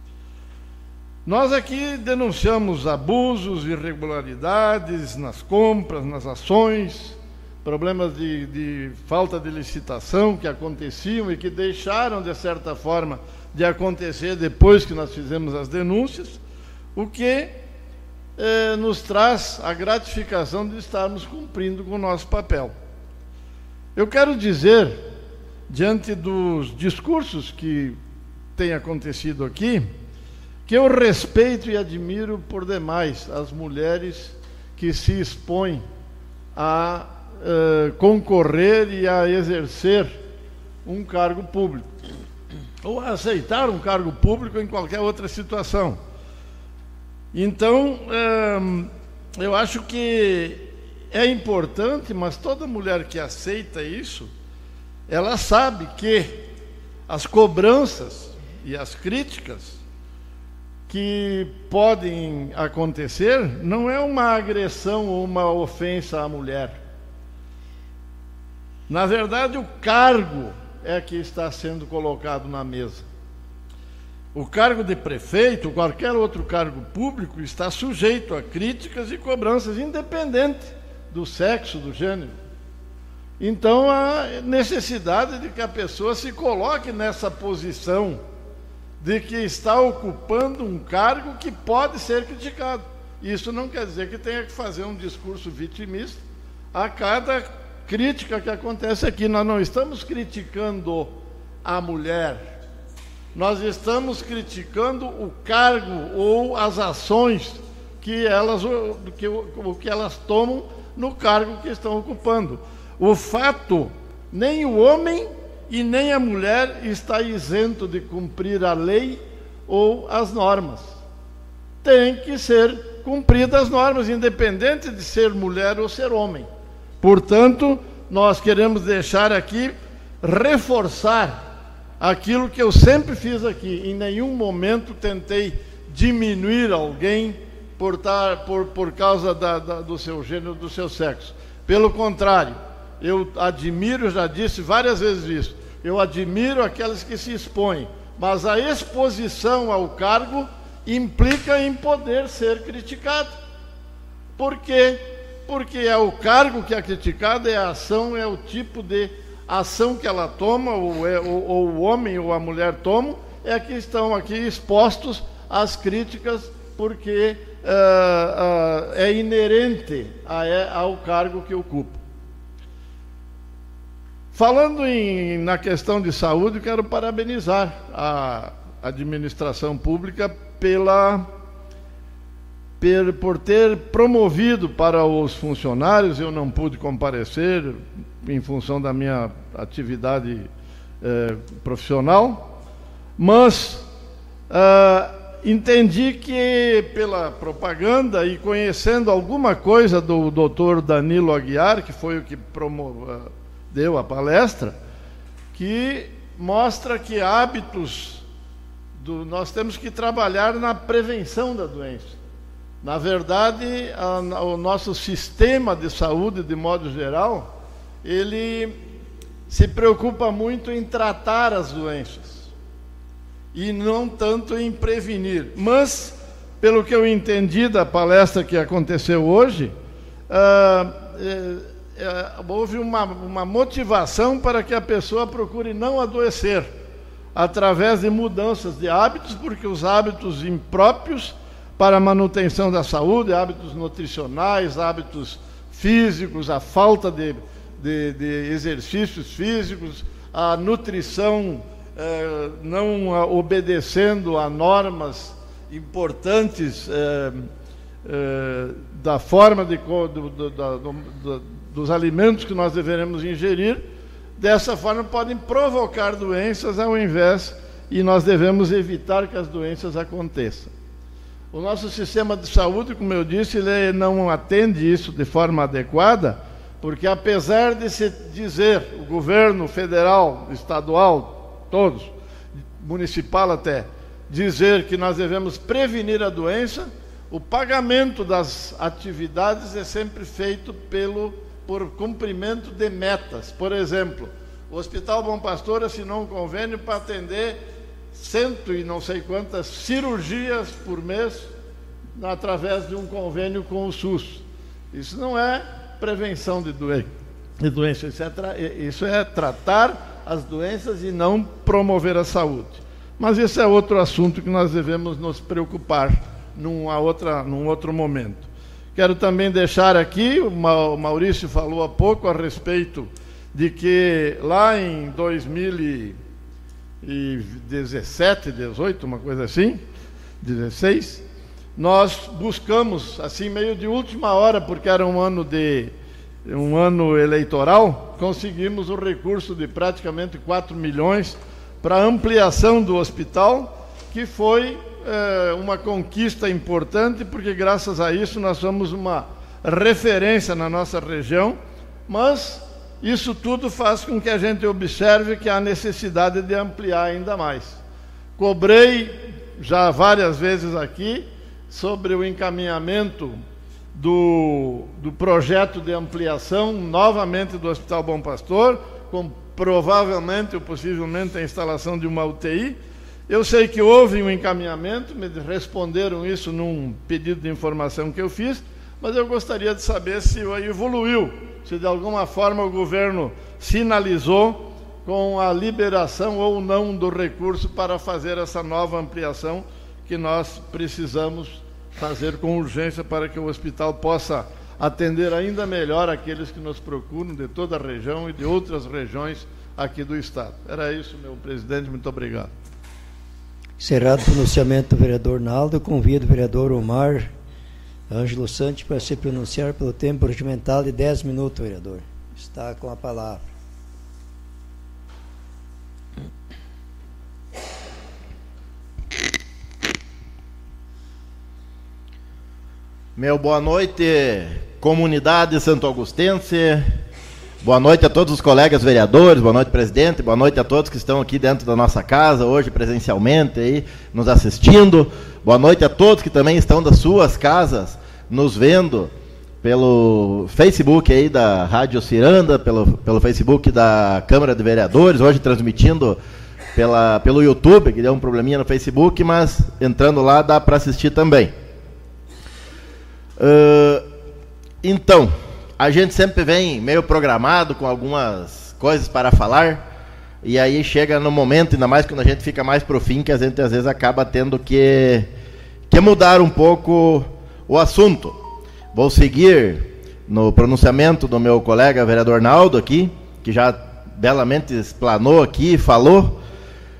Speaker 6: Nós aqui denunciamos abusos, irregularidades nas compras, nas ações, problemas de falta de licitação que aconteciam e que deixaram, de certa forma, de acontecer depois que nós fizemos as denúncias, o que nos traz a gratificação de estarmos cumprindo com o nosso papel. Eu quero dizer, diante dos discursos que têm acontecido aqui, que eu respeito e admiro por demais as mulheres que se expõem a concorrer e a exercer um cargo público, ou a aceitar um cargo público em qualquer outra situação. Então, eu acho que é importante, mas toda mulher que aceita isso, ela sabe que as cobranças e as críticas que podem acontecer não é uma agressão ou uma ofensa à mulher. Na verdade, o cargo é que está sendo colocado na mesa. O cargo de prefeito, ou qualquer outro cargo público, está sujeito a críticas e cobranças, independente do sexo, do gênero. Então, há necessidade de que a pessoa se coloque nessa posição de que está ocupando um cargo que pode ser criticado. Isso não quer dizer que tenha que fazer um discurso vitimista a cada crítica que acontece aqui. Nós não estamos criticando a mulher, nós estamos criticando o cargo ou as ações que elas tomam no cargo que estão ocupando. O fato, nem o homem e nem a mulher está isento de cumprir a lei ou as normas. Tem que ser cumpridas as normas, independente de ser mulher ou ser homem. Portanto, nós queremos deixar aqui, reforçar aquilo que eu sempre fiz aqui. Em nenhum momento tentei diminuir alguém por causa do seu gênero, do seu sexo. Pelo contrário, eu admiro, já disse várias vezes isso, eu admiro aquelas que se expõem, mas a exposição ao cargo implica em poder ser criticado. Por quê? Porque é o cargo que é criticado, é a ação, é o tipo de ação que ela toma, ou o homem ou a mulher tomam, é que estão aqui expostos às críticas, porque é inerente ao cargo que ocupa. Falando na questão de saúde, quero parabenizar a administração pública por ter promovido para os funcionários, eu não pude comparecer em função da minha atividade profissional, mas entendi que pela propaganda e conhecendo alguma coisa do Dr. Danilo Aguiar, que foi o que deu a palestra, que mostra que nós temos que trabalhar na prevenção da doença. Na verdade, o nosso sistema de saúde, de modo geral, ele se preocupa muito em tratar as doenças e não tanto em prevenir. Mas, pelo que eu entendi da palestra que aconteceu hoje, houve uma motivação para que a pessoa procure não adoecer, através de mudanças de hábitos, porque os hábitos impróprios para a manutenção da saúde, hábitos nutricionais, hábitos físicos, a falta de exercícios físicos, a nutrição não obedecendo a normas importantes da forma dos alimentos que nós deveremos ingerir, dessa forma podem provocar doenças e nós devemos evitar que as doenças aconteçam. O nosso sistema de saúde, como eu disse, ele não atende isso de forma adequada, porque apesar de se dizer, o governo federal, estadual, todos, municipal até, dizer que nós devemos prevenir a doença, o pagamento das atividades é sempre feito por cumprimento de metas. Por exemplo, o Hospital Bom Pastor assinou um convênio para atender 100 e não sei quantas cirurgias por mês através de um convênio com o SUS. Isso não é prevenção de doença, isso é tratar as doenças e não promover a saúde. Mas esse é outro assunto que nós devemos nos preocupar num outro momento. Quero também deixar aqui, o Maurício falou há pouco a respeito de que lá em 2017, 18, uma coisa assim, 16, nós buscamos, assim, meio de última hora, porque era um ano eleitoral, conseguimos o recurso de praticamente 4 milhões para a ampliação do hospital, que foi uma conquista importante, porque graças a isso nós somos uma referência na nossa região, mas isso tudo faz com que a gente observe que há necessidade de ampliar ainda mais. Cobrei já várias vezes aqui sobre o encaminhamento do projeto de ampliação novamente do Hospital Bom Pastor, com provavelmente ou possivelmente a instalação de uma UTI. Eu sei que houve um encaminhamento, me responderam isso num pedido de informação que eu fiz, mas eu gostaria de saber se evoluiu, se de alguma forma o governo sinalizou com a liberação ou não do recurso para fazer essa nova ampliação que nós precisamos fazer com urgência para que o hospital possa atender ainda melhor aqueles que nos procuram de toda a região e de outras regiões aqui do Estado. Era isso, meu presidente, muito obrigado.
Speaker 1: Encerrado o pronunciamento do vereador Naldo, convido o vereador Omar Ângelo Santos para se pronunciar pelo tempo regimental de 10 minutos, vereador. Está com a palavra.
Speaker 7: Meu boa noite, comunidade santo augustense. Boa noite a todos os colegas vereadores, boa noite, presidente, boa noite a todos que estão aqui dentro da nossa casa, hoje presencialmente, aí, nos assistindo. Boa noite a todos que também estão das suas casas, nos vendo pelo Facebook aí da Rádio Ciranda, pelo Facebook da Câmara de Vereadores, hoje transmitindo pelo YouTube, que deu um probleminha no Facebook, mas entrando lá dá para assistir também. Então, a gente sempre vem meio programado com algumas coisas para falar, e aí chega no momento, ainda mais quando a gente fica mais pro fim, que a gente às vezes acaba tendo que mudar um pouco o assunto. Vou seguir no pronunciamento do meu colega vereador Naldo aqui, que já belamente explanou aqui, falou,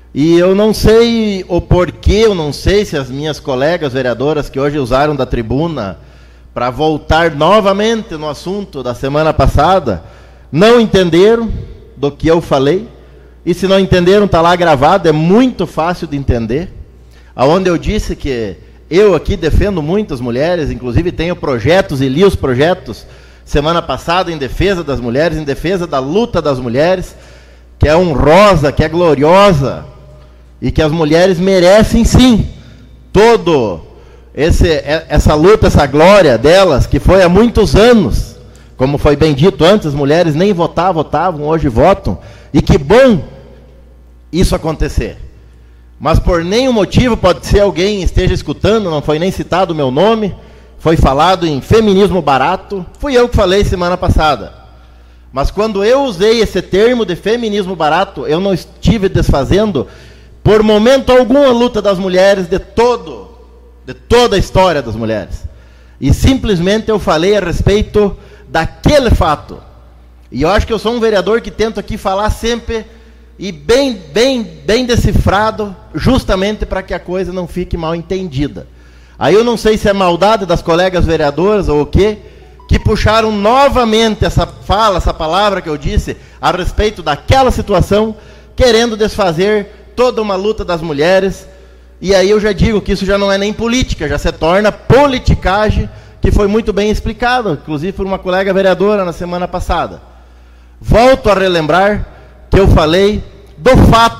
Speaker 7: E eu não sei o porquê, eu não sei se as minhas colegas vereadoras que hoje usaram da tribuna para voltar novamente no assunto da semana passada, não entenderam do que eu falei. E se não entenderam, está lá gravado, é muito fácil de entender. Aonde eu disse que eu aqui defendo muitas mulheres, inclusive tenho projetos e li os projetos semana passada em defesa das mulheres, em defesa da luta das mulheres, que é honrosa, que é gloriosa, e que as mulheres merecem sim todo essa luta, essa glória delas, que foi há muitos anos. Como foi bem dito antes, as mulheres nem votavam, hoje votam, e que bom isso acontecer. Mas por nenhum motivo, pode ser alguém esteja escutando, não foi nem citado o meu nome, foi falado em feminismo barato, fui eu que falei semana passada. Mas quando eu usei esse termo de feminismo barato, eu não estive desfazendo, por momento algum, a luta das mulheres de toda a história das mulheres. E simplesmente eu falei a respeito daquele fato. E eu acho que eu sou um vereador que tento aqui falar sempre e bem decifrado, justamente para que a coisa não fique mal entendida. Aí eu não sei se é maldade das colegas vereadoras ou o quê, que puxaram novamente essa fala, essa palavra que eu disse, a respeito daquela situação, querendo desfazer toda uma luta das mulheres. E aí eu já digo que isso já não é nem política, já se torna politicagem, que foi muito bem explicado, inclusive por uma colega vereadora na semana passada. Volto a relembrar que eu falei do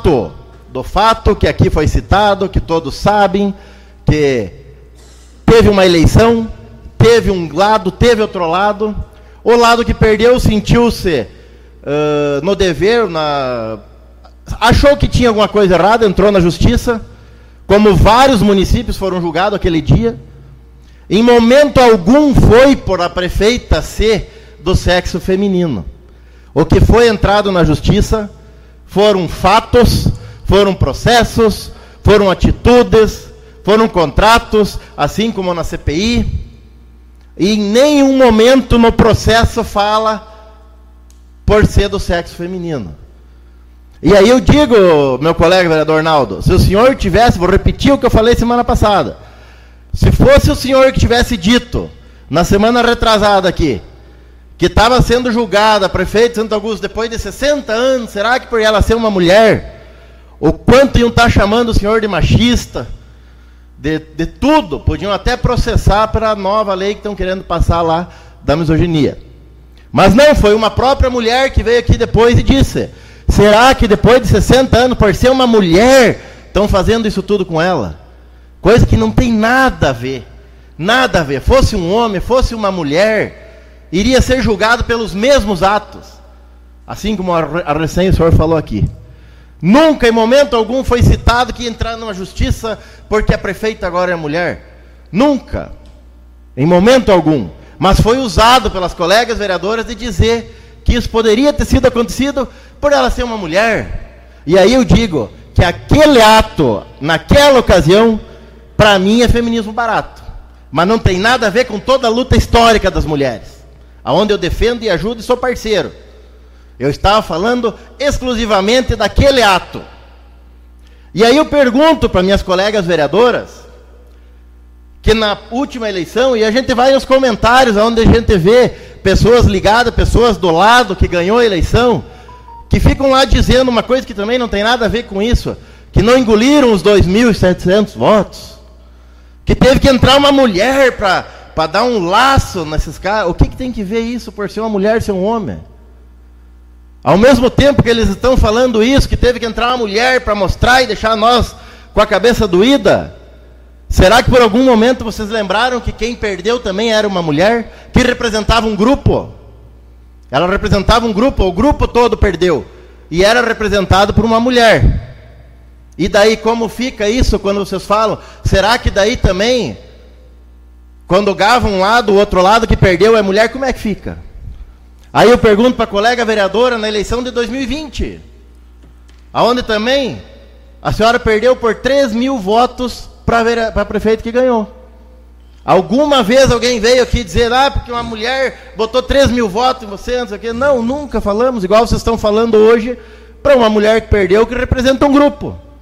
Speaker 7: fato que aqui foi citado, que todos sabem, que teve uma eleição, teve um lado, teve outro lado. O lado que perdeu sentiu-se no dever, achou que tinha alguma coisa errada, entrou na justiça, como vários municípios foram julgados aquele dia. Em momento algum foi por a prefeita ser do sexo feminino. O que foi entrado na justiça foram fatos, foram processos, foram atitudes, foram contratos, assim como na CPI. E em nenhum momento no processo fala por ser do sexo feminino. E aí eu digo, meu colega vereador Naldo, se o senhor tivesse, vou repetir o que eu falei semana passada, se fosse o senhor que tivesse dito, na semana retrasada aqui, que estava sendo julgada a prefeita de Santo Augusto depois de 60 anos, será que por ela ser uma mulher, o quanto iam estar chamando o senhor de machista, de tudo, podiam até processar para a nova lei que estão querendo passar lá da misoginia. Mas não, foi uma própria mulher que veio aqui depois e disse, será que depois de 60 anos, por ser uma mulher, estão fazendo isso tudo com ela? Coisa que não tem nada a ver, nada a ver. Fosse um homem, fosse uma mulher, iria ser julgado pelos mesmos atos, assim como a recém o senhor falou aqui. Nunca, em momento algum, foi citado que ia entrar numa justiça porque a prefeita agora é mulher. Nunca, em momento algum. Mas foi usado pelas colegas vereadoras de dizer que isso poderia ter sido acontecido por ela ser uma mulher. E aí eu digo que aquele ato, naquela ocasião, para mim é feminismo barato. Mas não tem nada a ver com toda a luta histórica das mulheres, aonde eu defendo e ajudo e sou parceiro. Eu estava falando exclusivamente daquele ato. E aí eu pergunto para minhas colegas vereadoras, que na última eleição, e a gente vai nos comentários, onde a gente vê pessoas ligadas, pessoas do lado que ganhou a eleição, que ficam lá dizendo uma coisa que também não tem nada a ver com isso, que não engoliram os 2.700 votos, que teve que entrar uma mulher para dar um laço nesses caras. O que tem que ver isso por ser uma mulher, ser um homem? Ao mesmo tempo que eles estão falando isso, que teve que entrar uma mulher para mostrar e deixar nós com a cabeça doída, será que por algum momento vocês lembraram que quem perdeu também era uma mulher, que representava um grupo? Ela representava um grupo, o grupo todo perdeu, e era representado por uma mulher. E daí como fica isso quando vocês falam? Será que daí também, quando gava um lado, o outro lado que perdeu é mulher, como é que fica? Aí eu pergunto para a colega vereadora na eleição de 2020, aonde também a senhora perdeu por 3.000 votos para prefeito que ganhou. Alguma vez alguém veio aqui dizer, porque uma mulher botou 3.000 votos em você, não sei o quê. Não, nunca falamos, igual vocês estão falando hoje, para uma mulher que perdeu, que representa um grupo.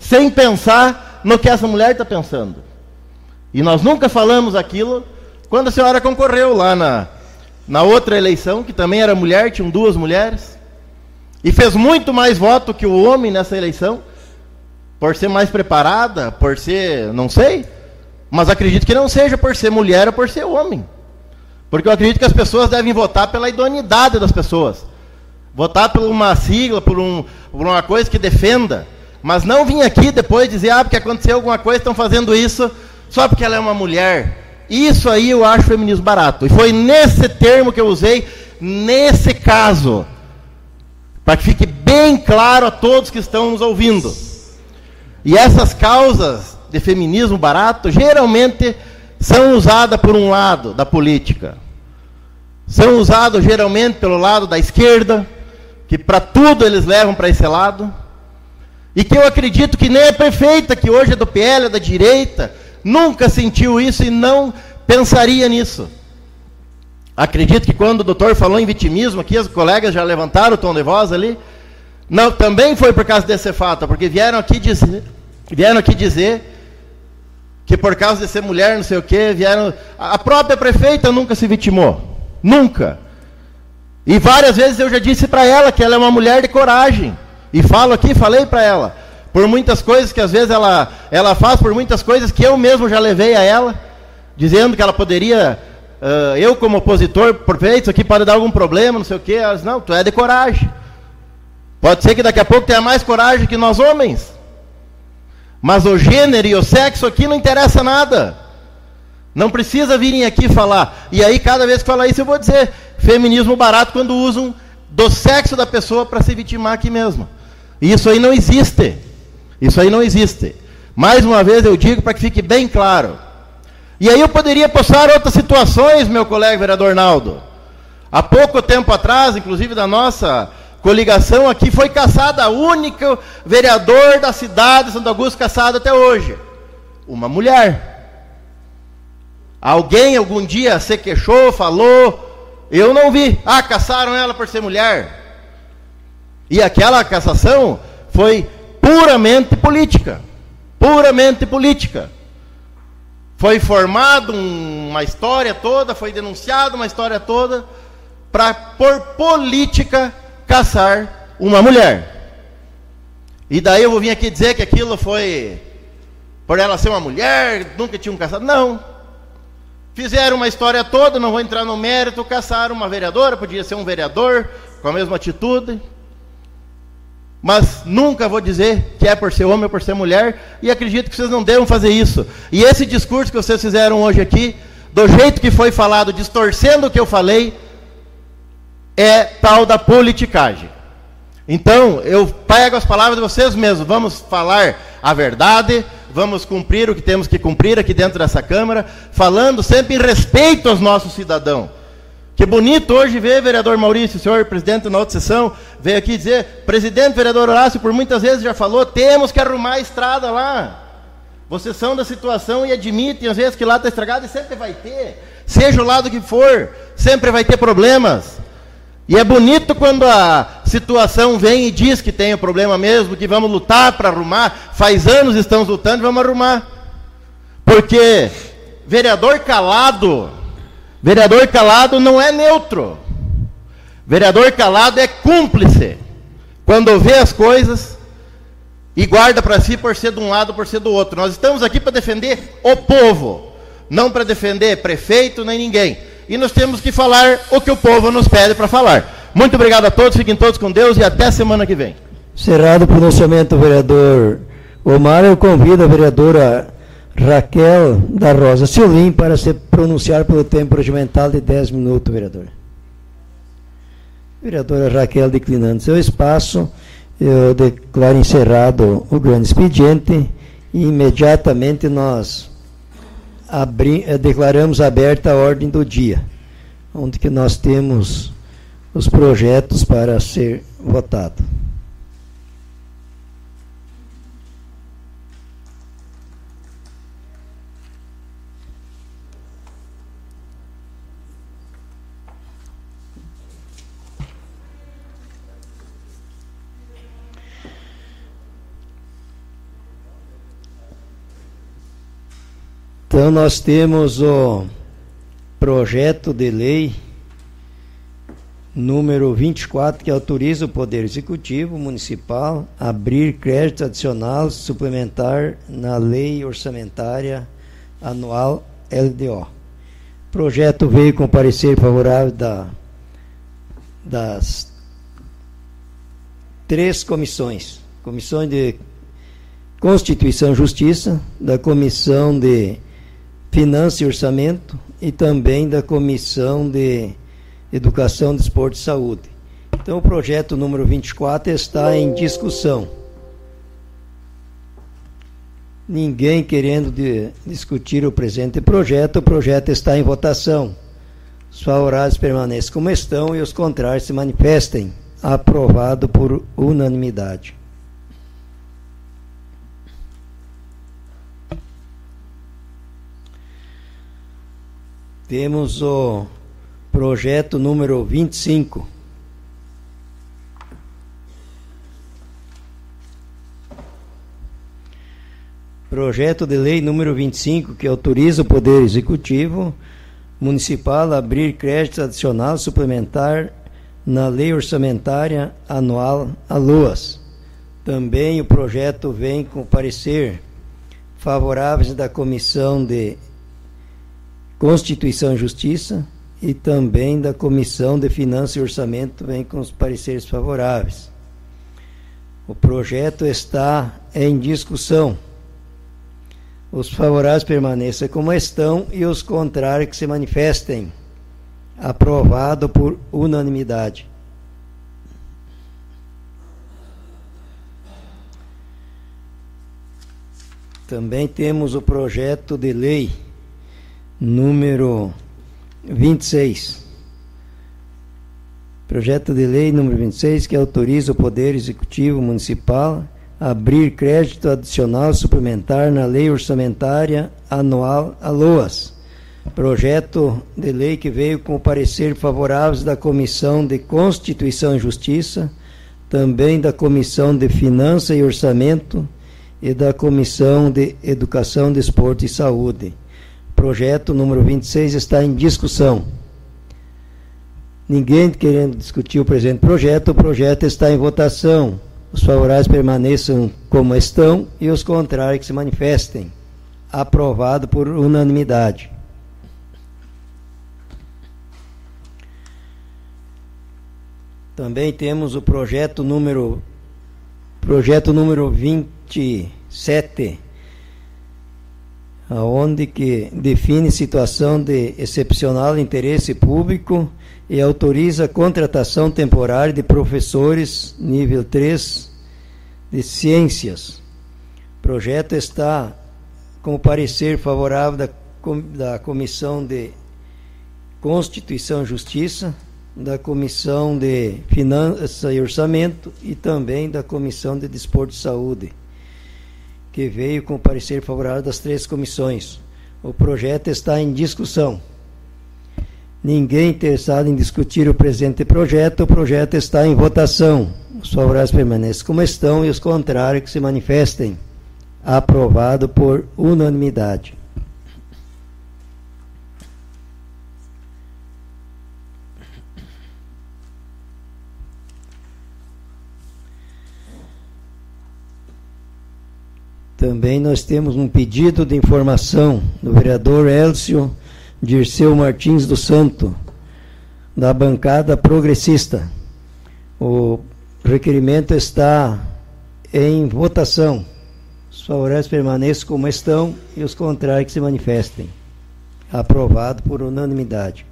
Speaker 7: sem pensar no que essa mulher está pensando. E nós nunca falamos aquilo quando a senhora concorreu lá na outra eleição, que também era mulher, tinham 2 mulheres, e fez muito mais voto que o homem nessa eleição, por ser mais preparada, por ser, não sei, mas acredito que não seja por ser mulher ou por ser homem. Porque eu acredito que as pessoas devem votar pela idoneidade das pessoas. Votar por uma sigla, por uma coisa que defenda. Mas não vir aqui depois dizer, porque aconteceu alguma coisa, estão fazendo isso só porque ela é uma mulher. Isso aí eu acho feminismo barato. E foi nesse termo que eu usei, nesse caso. Para que fique bem claro a todos que estão nos ouvindo. E essas causas de feminismo barato, geralmente, são usadas por um lado da política. São usadas geralmente pelo lado da esquerda, que para tudo eles levam para esse lado. E que eu acredito que nem é perfeita, que hoje é do PL, é da direita, nunca sentiu isso e não pensaria nisso. Acredito que quando o doutor falou em vitimismo, aqui os colegas já levantaram o tom de voz ali, não, também foi por causa desse fato, porque vieram aqui dizer que por causa de ser mulher, não sei o quê, a própria prefeita nunca se vitimou, nunca. E várias vezes eu já disse para ela que ela é uma mulher de coragem, e falei para ela, por muitas coisas que às vezes ela faz, por muitas coisas que eu mesmo já levei a ela, dizendo que ela poderia, eu como opositor, isso aqui pode dar algum problema, não sei o quê, ela disse, não, tu é de coragem. Pode ser que daqui a pouco tenha mais coragem que nós homens. Mas o gênero e o sexo aqui não interessa nada. Não precisa virem aqui falar. E aí, cada vez que falar isso, eu vou dizer feminismo barato quando usam do sexo da pessoa para se vitimar aqui mesmo. E isso aí não existe. Isso aí não existe. Mais uma vez eu digo para que fique bem claro. E aí eu poderia postar outras situações, meu colega vereador Naldo. Há pouco tempo atrás, inclusive da nossa coligação aqui, foi caçada a única vereador da cidade de Santo Augusto caçada até hoje. Uma mulher. Alguém algum dia se queixou, falou, eu não vi. Caçaram ela por ser mulher. E aquela cassação foi puramente política. Puramente política. Foi formado uma história toda, foi denunciado uma história toda, para, por política, caçar uma mulher. E daí eu vou vir aqui dizer que aquilo foi por ela ser uma mulher, nunca tinham caçado. Não. Fizeram uma história toda, não vou entrar no mérito, caçaram uma vereadora, podia ser um vereador, com a mesma atitude. Mas nunca vou dizer que é por ser homem ou por ser mulher, e acredito que vocês não devam fazer isso. E esse discurso que vocês fizeram hoje aqui, do jeito que foi falado, distorcendo o que eu falei, é tal da politicagem. Então, eu pego as palavras de vocês mesmos, vamos falar a verdade, vamos cumprir o que temos que cumprir aqui dentro dessa Câmara, falando sempre em respeito aos nossos cidadãos. Que bonito hoje ver, vereador Maurício, o senhor presidente na outra sessão, veio aqui dizer, presidente, vereador Horácio, por muitas vezes já falou, temos que arrumar a estrada lá. Vocês são da situação e admitem, às vezes, que lá está estragado, e sempre vai ter, seja o lado que for, sempre vai ter problemas. E é bonito quando a situação vem e diz que tem o problema mesmo, que vamos lutar para arrumar, faz anos estamos lutando e vamos arrumar. Porque vereador calado não é neutro. Vereador calado é cúmplice. Quando vê as coisas e guarda para si por ser de um lado, por ser do outro. Nós estamos aqui para defender o povo, não para defender prefeito nem ninguém. E nós temos que falar o que o povo nos pede para falar. Muito obrigado a todos, fiquem todos com Deus e até semana que vem.
Speaker 1: Encerrado o pronunciamento do vereador Omar, eu convido a vereadora Raquel da Rosa Silvim para se pronunciar pelo tempo regimental de 10 minutos, vereador. Vereadora Raquel, declinando seu espaço, eu declaro encerrado o grande expediente e imediatamente nós declaramos aberta a ordem do dia, onde que nós temos os projetos para ser votado. Então, nós temos o projeto de lei número 24, que autoriza o Poder Executivo Municipal a abrir crédito adicional suplementar na Lei Orçamentária Anual LDO. O projeto veio com parecer favorável das 3 comissões: Comissão de Constituição e Justiça, da Comissão de Finanças e Orçamento e também da Comissão de Educação, Desporto e Saúde. Então, o projeto número 24 está em discussão. Ninguém querendo discutir o presente projeto, o projeto está em votação. Os favoráveis permanecem como estão e os contrários se manifestem. Aprovado por unanimidade. Temos o projeto número 25. Projeto de lei número 25, que autoriza o Poder Executivo Municipal a abrir crédito adicional suplementar na Lei Orçamentária Anual (LOAS). Também o projeto vem com parecer favoráveis da Comissão de Constituição e Justiça e também da Comissão de Finanças e Orçamento, vem com os pareceres favoráveis. O projeto está em discussão. Os favoráveis permaneçam como estão e os contrários que se manifestem. Aprovado por unanimidade. Também temos o projeto de lei número 26. Projeto de lei número 26, que autoriza o Poder Executivo Municipal a abrir crédito adicional suplementar na Lei Orçamentária Anual (LOAS). Projeto de lei que veio com parecer favoráveis da Comissão de Constituição e Justiça, também da Comissão de Finanças e Orçamento e da Comissão de Educação, Desporto e Saúde. Projeto número 26 está em discussão. Ninguém querendo discutir o presente projeto, o projeto está em votação. Os favoráveis permaneçam como estão e os contrários que se manifestem. Aprovado por unanimidade. Também temos o projeto número 27, onde que define situação de excepcional interesse público e autoriza a contratação temporária de professores nível 3 de ciências. O projeto está com parecer favorável da Comissão de Constituição e Justiça, da Comissão de Finanças e Orçamento e também da Comissão de Desporto e Saúde, que veio com parecer favorável das 3 comissões. O projeto está em discussão. Ninguém interessado em discutir o presente projeto, o projeto está em votação. Os favoráveis permanecem como estão e os contrários que se manifestem. Aprovado por unanimidade. Também nós temos um pedido de informação do vereador Elcio Dirceu Martins do Santo, da bancada progressista. O requerimento está em votação. Os favoráveis permaneçam como estão e os contrários que se manifestem. Aprovado por unanimidade.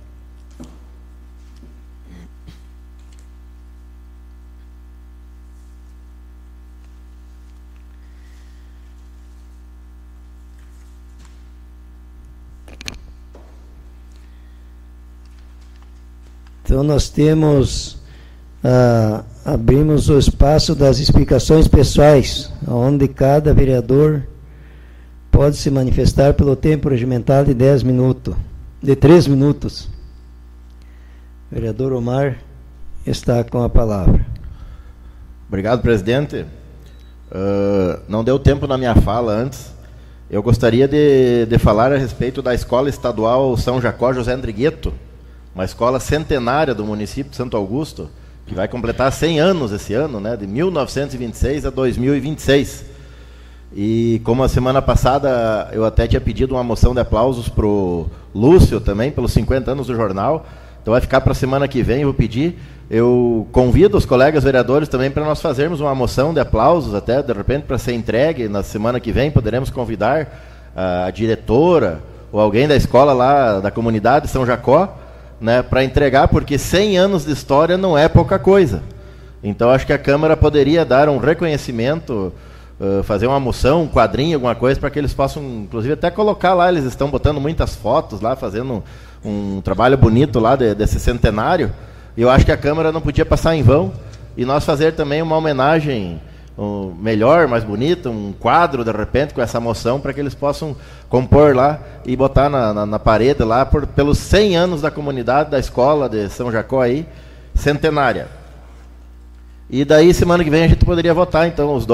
Speaker 1: Então, nós temos, abrimos o espaço das explicações pessoais, onde cada vereador pode se manifestar pelo tempo regimental de 3 minutos. O vereador Omar está com a palavra.
Speaker 7: Obrigado, presidente. Não deu tempo na minha fala antes. eu gostaria de falar a respeito da Escola Estadual São Jacó José Andrigueto, uma escola centenária do município de Santo Augusto, que vai completar 100 anos esse ano, né, de 1926 a 2026. E como a semana passada eu até tinha pedido uma moção de aplausos para o Lúcio também, pelos 50 anos do jornal, então vai ficar para a semana que vem, eu vou pedir. Eu convido os colegas vereadores também para nós fazermos uma moção de aplausos, até de repente para ser entregue na semana que vem. Poderemos convidar a diretora ou alguém da escola lá da comunidade de São Jacó, né, para entregar, porque 100 anos de história não é pouca coisa. Então acho que a Câmara poderia dar um reconhecimento, fazer uma moção, um quadrinho, alguma coisa, para que eles possam, inclusive, até colocar lá. Eles estão botando muitas fotos lá, fazendo um trabalho bonito lá desse centenário. E eu acho que a Câmara não podia passar em vão, e nós fazer também uma homenagem melhor, mais bonita, um quadro, de repente, com essa moção, para que eles possam compor lá e botar na parede lá, pelos 100 anos da comunidade, da escola de São Jacó aí, centenária. E daí, semana que vem, a gente poderia votar, então, as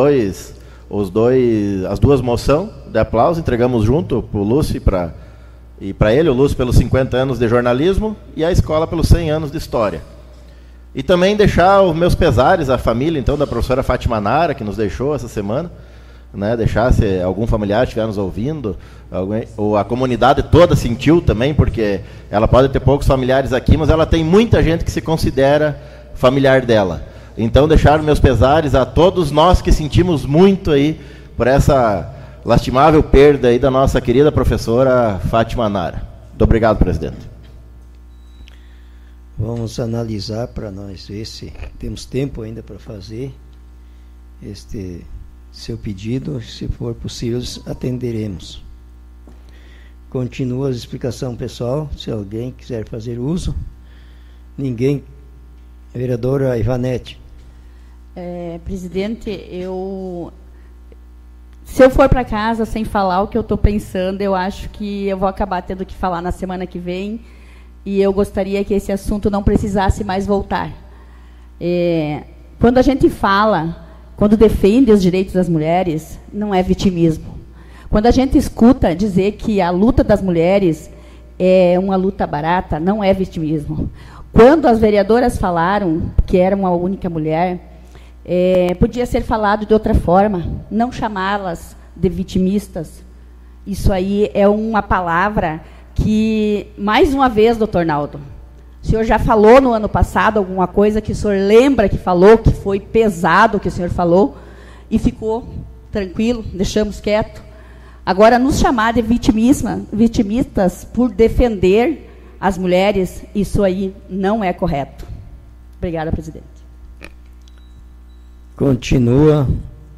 Speaker 7: duas moções de aplauso, entregamos junto para o Lúcio e para ele, o Lúcio pelos 50 anos de jornalismo e a escola pelos 100 anos de história. E também deixar os meus pesares à família, então, da professora Fátima Nara, que nos deixou essa semana, né, deixar, se algum familiar estiver nos ouvindo, ou a comunidade toda sentiu também, porque ela pode ter poucos familiares aqui, mas ela tem muita gente que se considera familiar dela. Então, deixar meus pesares a todos nós que sentimos muito aí por essa lastimável perda aí da nossa querida professora Fátima Nara. Muito obrigado, presidente.
Speaker 1: Vamos analisar para nós ver se temos tempo ainda para fazer este seu pedido. Se for possível, atenderemos. Continua a explicação, pessoal, se alguém quiser fazer uso. Ninguém. Vereadora Ivanete.
Speaker 4: Presidente, se eu for para casa sem falar o que eu estou pensando, eu acho que eu vou acabar tendo que falar na semana que vem, e eu gostaria que esse assunto não precisasse mais voltar. Quando a gente fala, quando defende os direitos das mulheres, não é vitimismo. Quando a gente escuta dizer que a luta das mulheres é uma luta barata, não é vitimismo. Quando as vereadoras falaram que era uma única mulher, podia ser falado de outra forma, não chamá-las de vitimistas. Isso aí é uma palavra que, mais uma vez, doutor Naldo, o senhor já falou no ano passado alguma coisa que o senhor lembra que falou, que foi pesado o que o senhor falou, e ficou tranquilo, deixamos quieto. Agora, nos chamar de vitimistas por defender as mulheres, isso aí não é correto. Obrigada, presidente.
Speaker 1: Continua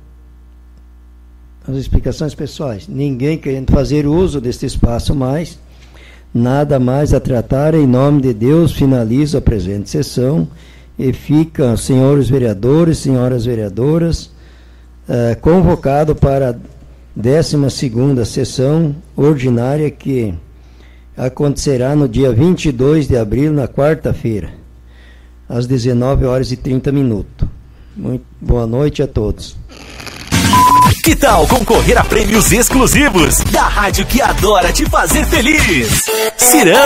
Speaker 1: as explicações pessoais. Ninguém querendo fazer uso deste espaço mais, nada mais a tratar. Em nome de Deus, finalizo a presente sessão e fica, senhores vereadores, senhoras vereadoras, convocado para a 12ª sessão ordinária, que acontecerá no dia 22 de abril, na quarta-feira, às 19h30. Muito boa noite a todos.
Speaker 8: Que tal concorrer a prêmios exclusivos da rádio que adora te fazer feliz? Cirão.